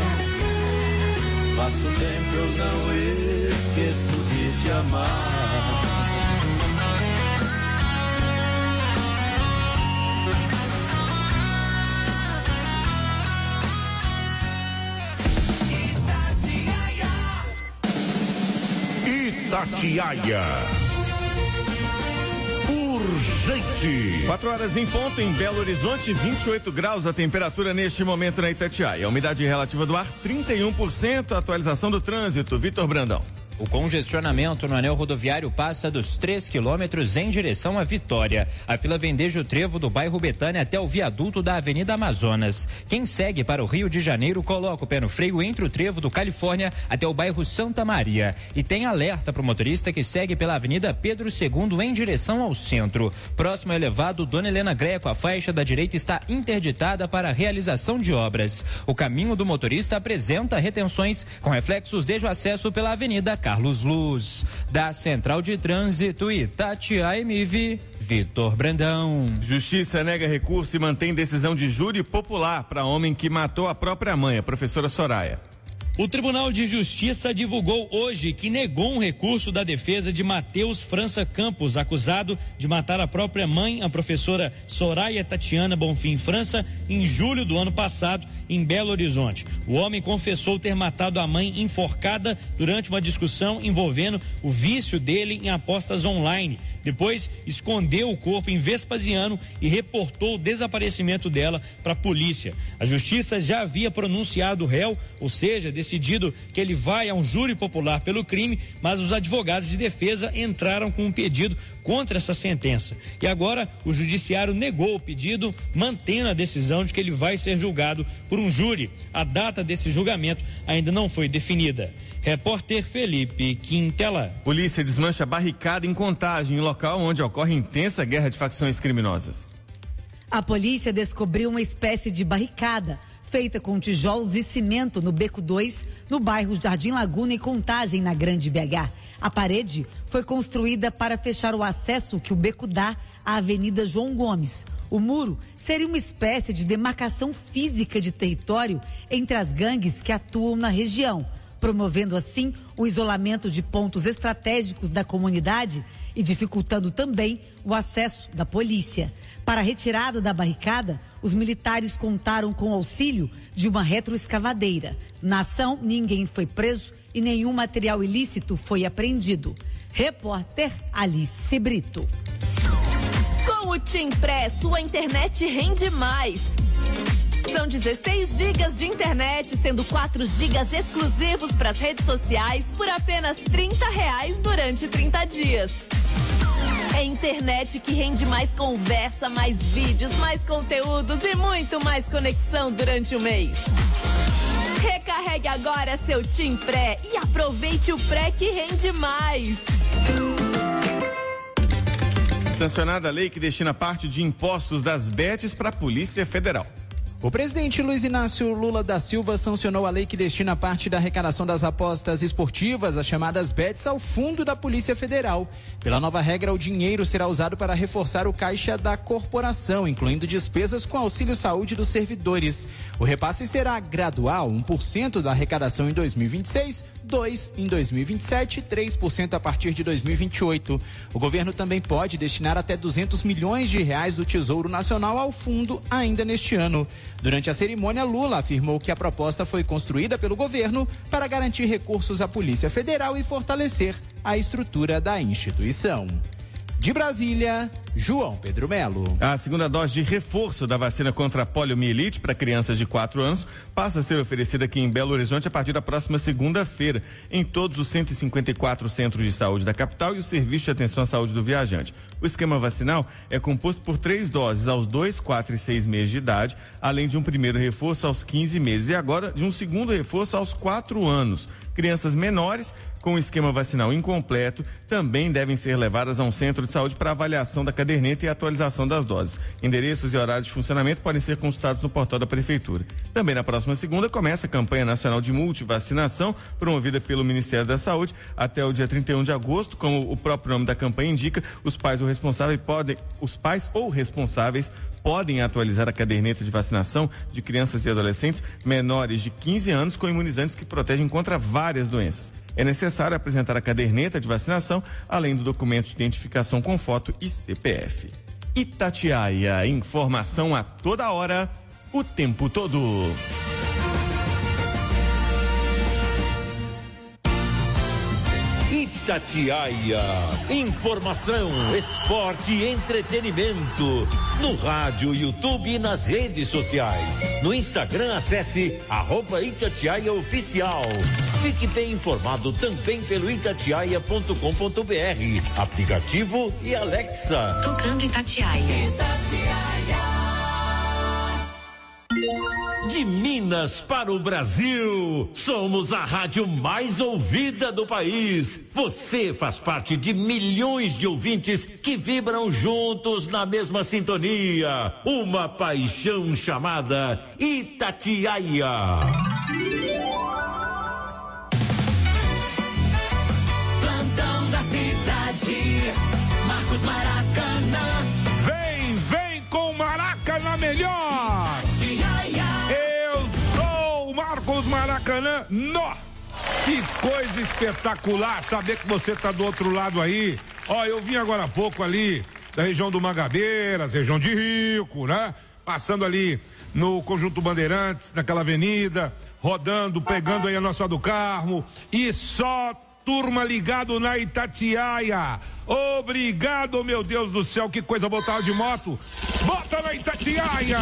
S10: Passo tempo, eu não esqueço de te amar.
S11: Itatiaia. Urgente.
S12: quatro horas em ponto em Belo Horizonte, vinte e oito graus a temperatura neste momento na Itatiaia. A umidade relativa do ar, trinta e um por cento. Atualização do trânsito. Vitor Brandão.
S20: O congestionamento no anel rodoviário passa dos três quilômetros em direção à Vitória. A fila vem desde o trevo do bairro Betânia até o viaduto da Avenida Amazonas. Quem segue para o Rio de Janeiro coloca o pé no freio entre o trevo do Califórnia até o bairro Santa Maria. E tem alerta para o motorista que segue pela Avenida Pedro segundo em direção ao centro. Próximo ao elevado Dona Helena Greco, a faixa da direita está interditada para a realização de obras. O caminho do motorista apresenta retenções com reflexos desde o acesso pela Avenida Carlos Luz. Da Central de Trânsito Itatiaia M V, Vitor Brandão.
S12: Justiça nega recurso e mantém decisão de júri popular para homem que matou a própria mãe, a professora Soraya.
S5: O Tribunal de Justiça divulgou hoje que negou um recurso da defesa de Matheus França Campos, acusado de matar a própria mãe, a professora Soraya Tatiana Bonfim França, em julho do ano passado, em Belo Horizonte. O homem confessou ter matado a mãe enforcada durante uma discussão envolvendo o vício dele em apostas online. Depois, escondeu o corpo em Vespasiano e reportou o desaparecimento dela para a polícia. A Justiça já havia pronunciado o réu, ou seja, decidido que ele vai a um júri popular pelo crime, mas os advogados de defesa entraram com um pedido contra essa sentença. E agora o judiciário negou o pedido, mantendo a decisão de que ele vai ser julgado por um júri. A data desse julgamento ainda não foi definida. Repórter Felipe Quintela.
S12: Polícia desmancha barricada em Contagem, em local onde ocorre intensa guerra de facções criminosas.
S13: A polícia descobriu uma espécie de barricada feita com tijolos e cimento no Beco dois, no bairro Jardim Laguna e Contagem, na Grande B H. A parede foi construída para fechar o acesso que o beco dá à Avenida João Gomes. O muro seria uma espécie de demarcação física de território entre as gangues que atuam na região, promovendo assim o isolamento de pontos estratégicos da comunidade e dificultando também o acesso da polícia. Para a retirada da barricada, os militares contaram com o auxílio de uma retroescavadeira. Na ação, ninguém foi preso e nenhum material ilícito foi apreendido. Repórter Alice Brito.
S14: Com o TIM Pré, sua internet rende mais. São dezesseis gigas de internet, sendo quatro gigas exclusivos para as redes sociais por apenas trinta reais durante trinta dias. É internet que rende mais conversa, mais vídeos, mais conteúdos e muito mais conexão durante o mês. Recarregue agora seu TIM Pré e aproveite o Pré que rende mais.
S12: Sancionada a lei que destina parte de impostos das bets para a Polícia Federal.
S27: O presidente Luiz Inácio Lula da Silva sancionou a lei que destina parte da arrecadação das apostas esportivas, as chamadas bets, ao fundo da Polícia Federal. Pela nova regra, o dinheiro será usado para reforçar o caixa da corporação, incluindo despesas com auxílio saúde dos servidores. O repasse será gradual, um por cento da arrecadação em dois mil e vinte e seis, dois por cento em dois mil e vinte e sete e três por cento a partir de dois mil e vinte e oito. O governo também pode destinar até duzentos milhões de reais do Tesouro Nacional ao fundo ainda neste ano. Durante a cerimônia, Lula afirmou que a proposta foi construída pelo governo para garantir recursos à Polícia Federal e fortalecer a estrutura da instituição. De Brasília, João Pedro Melo.
S12: A segunda dose de reforço da vacina contra a poliomielite para crianças de quatro anos passa a ser oferecida aqui em Belo Horizonte a partir da próxima segunda-feira, em todos os cento e cinquenta e quatro centros de saúde da capital e o Serviço de Atenção à Saúde do Viajante. O esquema vacinal é composto por três doses aos dois, quatro e seis meses de idade, além de um primeiro reforço aos quinze meses e agora de um segundo reforço aos quatro anos. Crianças menores com o esquema vacinal incompleto também devem ser levadas a um centro de saúde para avaliação da caderneta e atualização das doses. Endereços e horários de funcionamento podem ser consultados no portal da Prefeitura. Também na próxima segunda começa a campanha nacional de multivacinação, promovida pelo Ministério da Saúde até o dia trinta e um de agosto. Como o próprio nome da campanha indica, os pais ou responsáveis podem, os pais ou responsáveis podem atualizar a caderneta de vacinação de crianças e adolescentes menores de quinze anos com imunizantes que protegem contra várias doenças. É necessário apresentar a caderneta de vacinação, além do documento de identificação com foto e C P F. Itatiaia, informação a toda hora, o tempo todo.
S11: Itatiaia, informação, esporte e entretenimento. No rádio, YouTube e nas redes sociais. No Instagram, acesse arroba Itatiaia Oficial. Fique bem informado também pelo itatiaia ponto com ponto br, aplicativo e Alexa.
S28: Tocando Itatiaia.
S11: Itatiaia. De Minas para o Brasil, somos a rádio mais ouvida do país. Você faz parte de milhões de ouvintes que vibram juntos na mesma sintonia. Uma paixão chamada Itatiaia.
S10: Marcos Maracanã.
S6: Vem, vem com Maracanã melhor. Eu sou o Marcos Maracanã. Nó! Que coisa espetacular saber que você tá do outro lado aí. Ó, eu vim agora há pouco ali da região do Mangabeiras, região de Rico, né? Passando ali no Conjunto Bandeirantes, naquela avenida, rodando, pegando aí a Nossa do Carmo, e só turma ligado na Itatiaia. Obrigado, meu Deus do céu, que coisa, botar de moto. Bota na Itatiaia.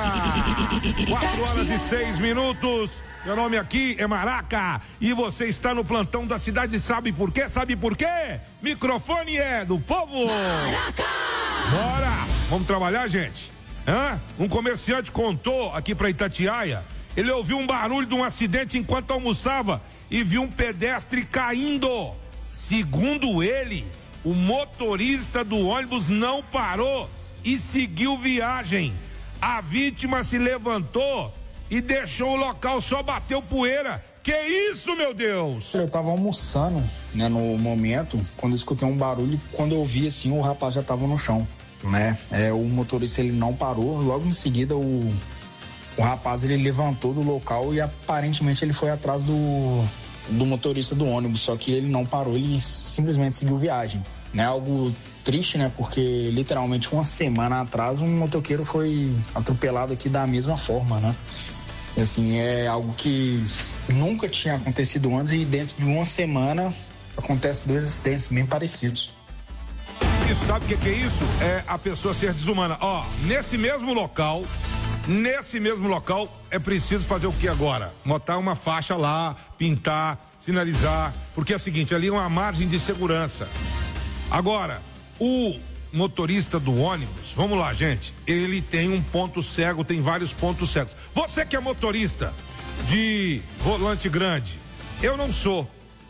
S6: Quatro horas e seis minutos. Meu nome aqui é Maraca e você está no plantão da cidade. Sabe por quê? Sabe por quê? Microfone é do povo. Maraca! Bora! Vamos trabalhar, gente? Hã? Um comerciante contou aqui pra Itatiaia. Ele ouviu um barulho de um acidente enquanto almoçava e viu um pedestre caindo. Segundo ele, o motorista do ônibus não parou e seguiu viagem. A vítima se levantou e deixou o local, só bateu poeira. Que isso, meu Deus?
S7: Eu tava almoçando, né, no momento, quando eu escutei um barulho, quando eu vi assim, o rapaz já tava no chão, né? É, o motorista, ele não parou, logo em seguida o, o rapaz, ele levantou do local e aparentemente ele foi atrás do, do motorista do ônibus, só que ele não parou, ele simplesmente seguiu viagem, né? Algo triste, né? Porque literalmente uma semana atrás um motoqueiro foi atropelado aqui da mesma forma, né? Assim, é algo que nunca tinha acontecido antes e dentro de uma semana acontece dois acidentes bem parecidos.
S6: E sabe o que, que é isso? É a pessoa ser desumana. Ó, nesse mesmo local, nesse mesmo local, é preciso fazer o que agora? Botar uma faixa lá, pintar, sinalizar, porque é o seguinte, ali é uma margem de segurança. Agora, o motorista do ônibus, vamos lá, gente, ele tem um ponto cego, tem vários pontos cegos. Você que é motorista de volante grande, eu não sou.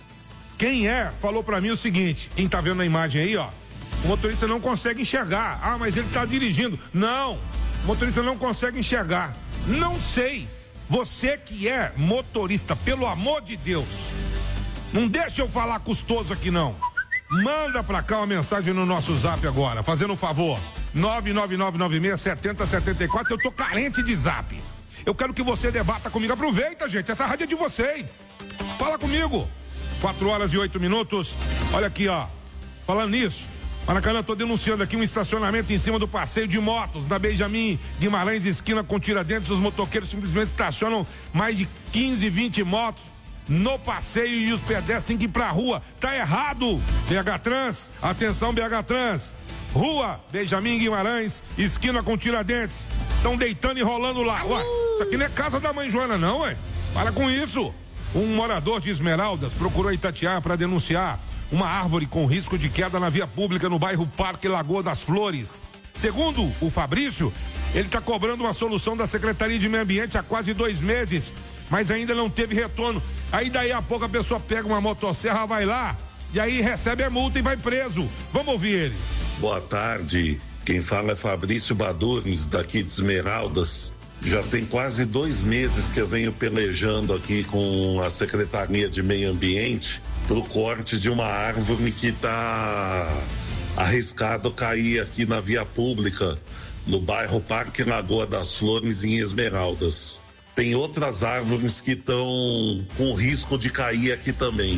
S6: Quem é, falou pra mim o seguinte, quem tá vendo a imagem aí, ó, o motorista não consegue enxergar. Ah, mas ele tá dirigindo. Não, o motorista não consegue enxergar. Não sei. Você que é motorista, pelo amor de Deus, não deixa eu falar custoso aqui não. Manda pra cá uma mensagem no nosso zap agora, fazendo um favor. nove nove nove nove seis sete zero sete quatro. Eu tô carente de zap. Eu quero que você debata comigo. Aproveita, gente, essa rádio é de vocês. Fala comigo. quatro horas e oito minutos. Olha aqui, ó. Falando nisso, Maracanã, tô denunciando aqui um estacionamento em cima do passeio de motos da Benjamin Guimarães, esquina com Tiradentes. Os motoqueiros simplesmente estacionam mais de quinze, vinte motos no passeio e os pedestres têm que ir pra rua. Tá errado. B H Trans, atenção B H Trans. Rua Benjamin Guimarães, esquina com Tiradentes. Estão deitando e rolando lá. Ué, isso aqui não é casa da mãe Joana não, ué. Para com isso. Um morador de Esmeraldas procurou Itatiaia para denunciar uma árvore com risco de queda na via pública no bairro Parque Lagoa das Flores. Segundo o Fabrício, ele está cobrando uma solução da Secretaria de Meio Ambiente há quase dois meses, mas ainda não teve retorno. Aí daí a pouco a pessoa pega uma motosserra, vai lá, e aí recebe a multa e vai preso. Vamos ouvir ele.
S15: Boa tarde, quem fala é Fabrício Badurnes, daqui de Esmeraldas. Já tem quase dois meses que eu venho pelejando aqui com a Secretaria de Meio Ambiente pro corte de uma árvore que está arriscado cair aqui na via pública, no bairro Parque Lagoa das Flores, em Esmeraldas. Tem outras árvores que estão com risco de cair aqui também.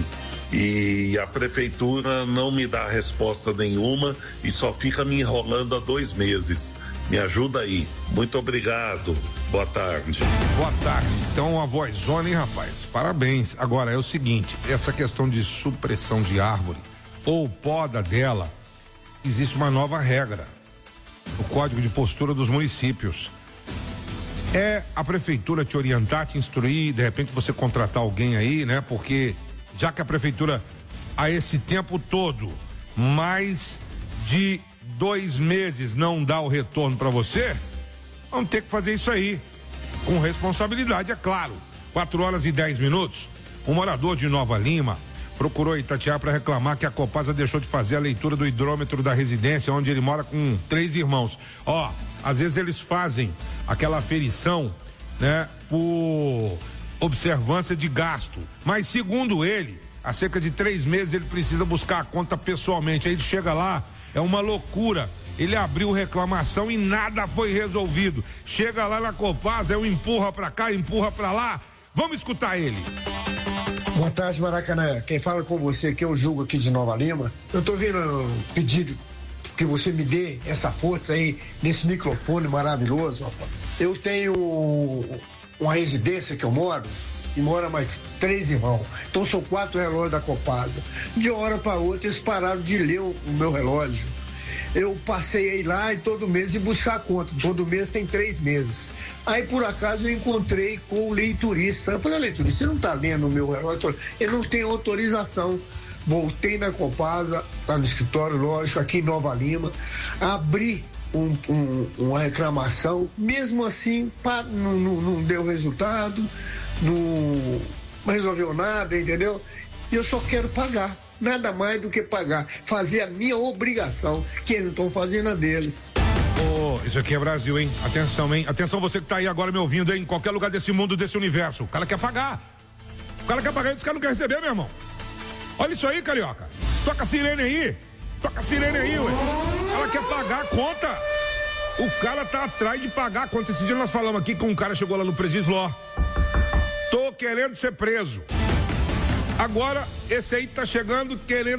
S15: E a prefeitura não me dá resposta nenhuma e só fica me enrolando há dois meses. Me ajuda aí. Muito obrigado. Boa tarde.
S6: Boa tarde. Então, uma vozona, hein, rapaz? Parabéns. Agora, é o seguinte, essa questão de supressão de árvore ou poda dela, existe uma nova regra no Código de Postura dos Municípios. É a prefeitura te orientar, te instruir, de repente você contratar alguém aí, né? Porque já que a prefeitura, há esse tempo todo, mais de dois meses não dá o retorno para você, vamos ter que fazer isso aí, com responsabilidade, é claro. quatro horas e dez minutos, um morador de Nova Lima procurou Itatiaia para reclamar que a Copasa deixou de fazer a leitura do hidrômetro da residência onde ele mora com três irmãos. Ó, às vezes eles fazem aquela aferição, né, por observância de gasto, mas segundo ele, há cerca de três meses ele precisa buscar a conta pessoalmente. Aí ele chega lá, É uma loucura. Ele abriu reclamação e nada foi resolvido. Chega lá na Copasa, é um empurra pra cá, empurra pra lá. Vamos escutar ele.
S8: Boa tarde, Maracanã. Quem fala com você aqui é o Jugo aqui de Nova Lima. Eu tô vindo pedindo que você me dê essa força aí nesse microfone maravilhoso. Rapaz. Eu tenho uma residência que eu moro e mora mais três irmãos. Então são quatro relógios da Copasa. De uma hora para outra eles pararam de ler o meu relógio. Eu passei aí lá e todo mês e buscar a conta. Todo mês tem três meses. Aí, por acaso, eu encontrei com o leiturista. Eu falei, leiturista, você não está lendo o meu relógio? Ele não tem autorização. Voltei na Copasa, tá no escritório, lógico, aqui em Nova Lima. Abri um, um, uma reclamação. Mesmo assim, pá, não, não, não deu resultado. Não resolveu nada, entendeu? E eu só quero pagar. Nada mais do que pagar. Fazer a minha obrigação, que eles não estão fazendo a deles.
S6: Oh, isso aqui é Brasil, hein? Atenção, hein? Atenção você que tá aí agora me ouvindo, hein? Em qualquer lugar desse mundo, desse universo. O cara quer pagar. O cara quer pagar e esse cara não quer receber, meu irmão. Olha isso aí, carioca. Toca a sirene aí. Toca a sirene aí, ué. Ela quer pagar a conta. O cara tá atrás de pagar a conta. Esse dia nós falamos aqui que um cara chegou lá no presídio e falou, ó, tô querendo ser preso. Agora, esse aí tá chegando querendo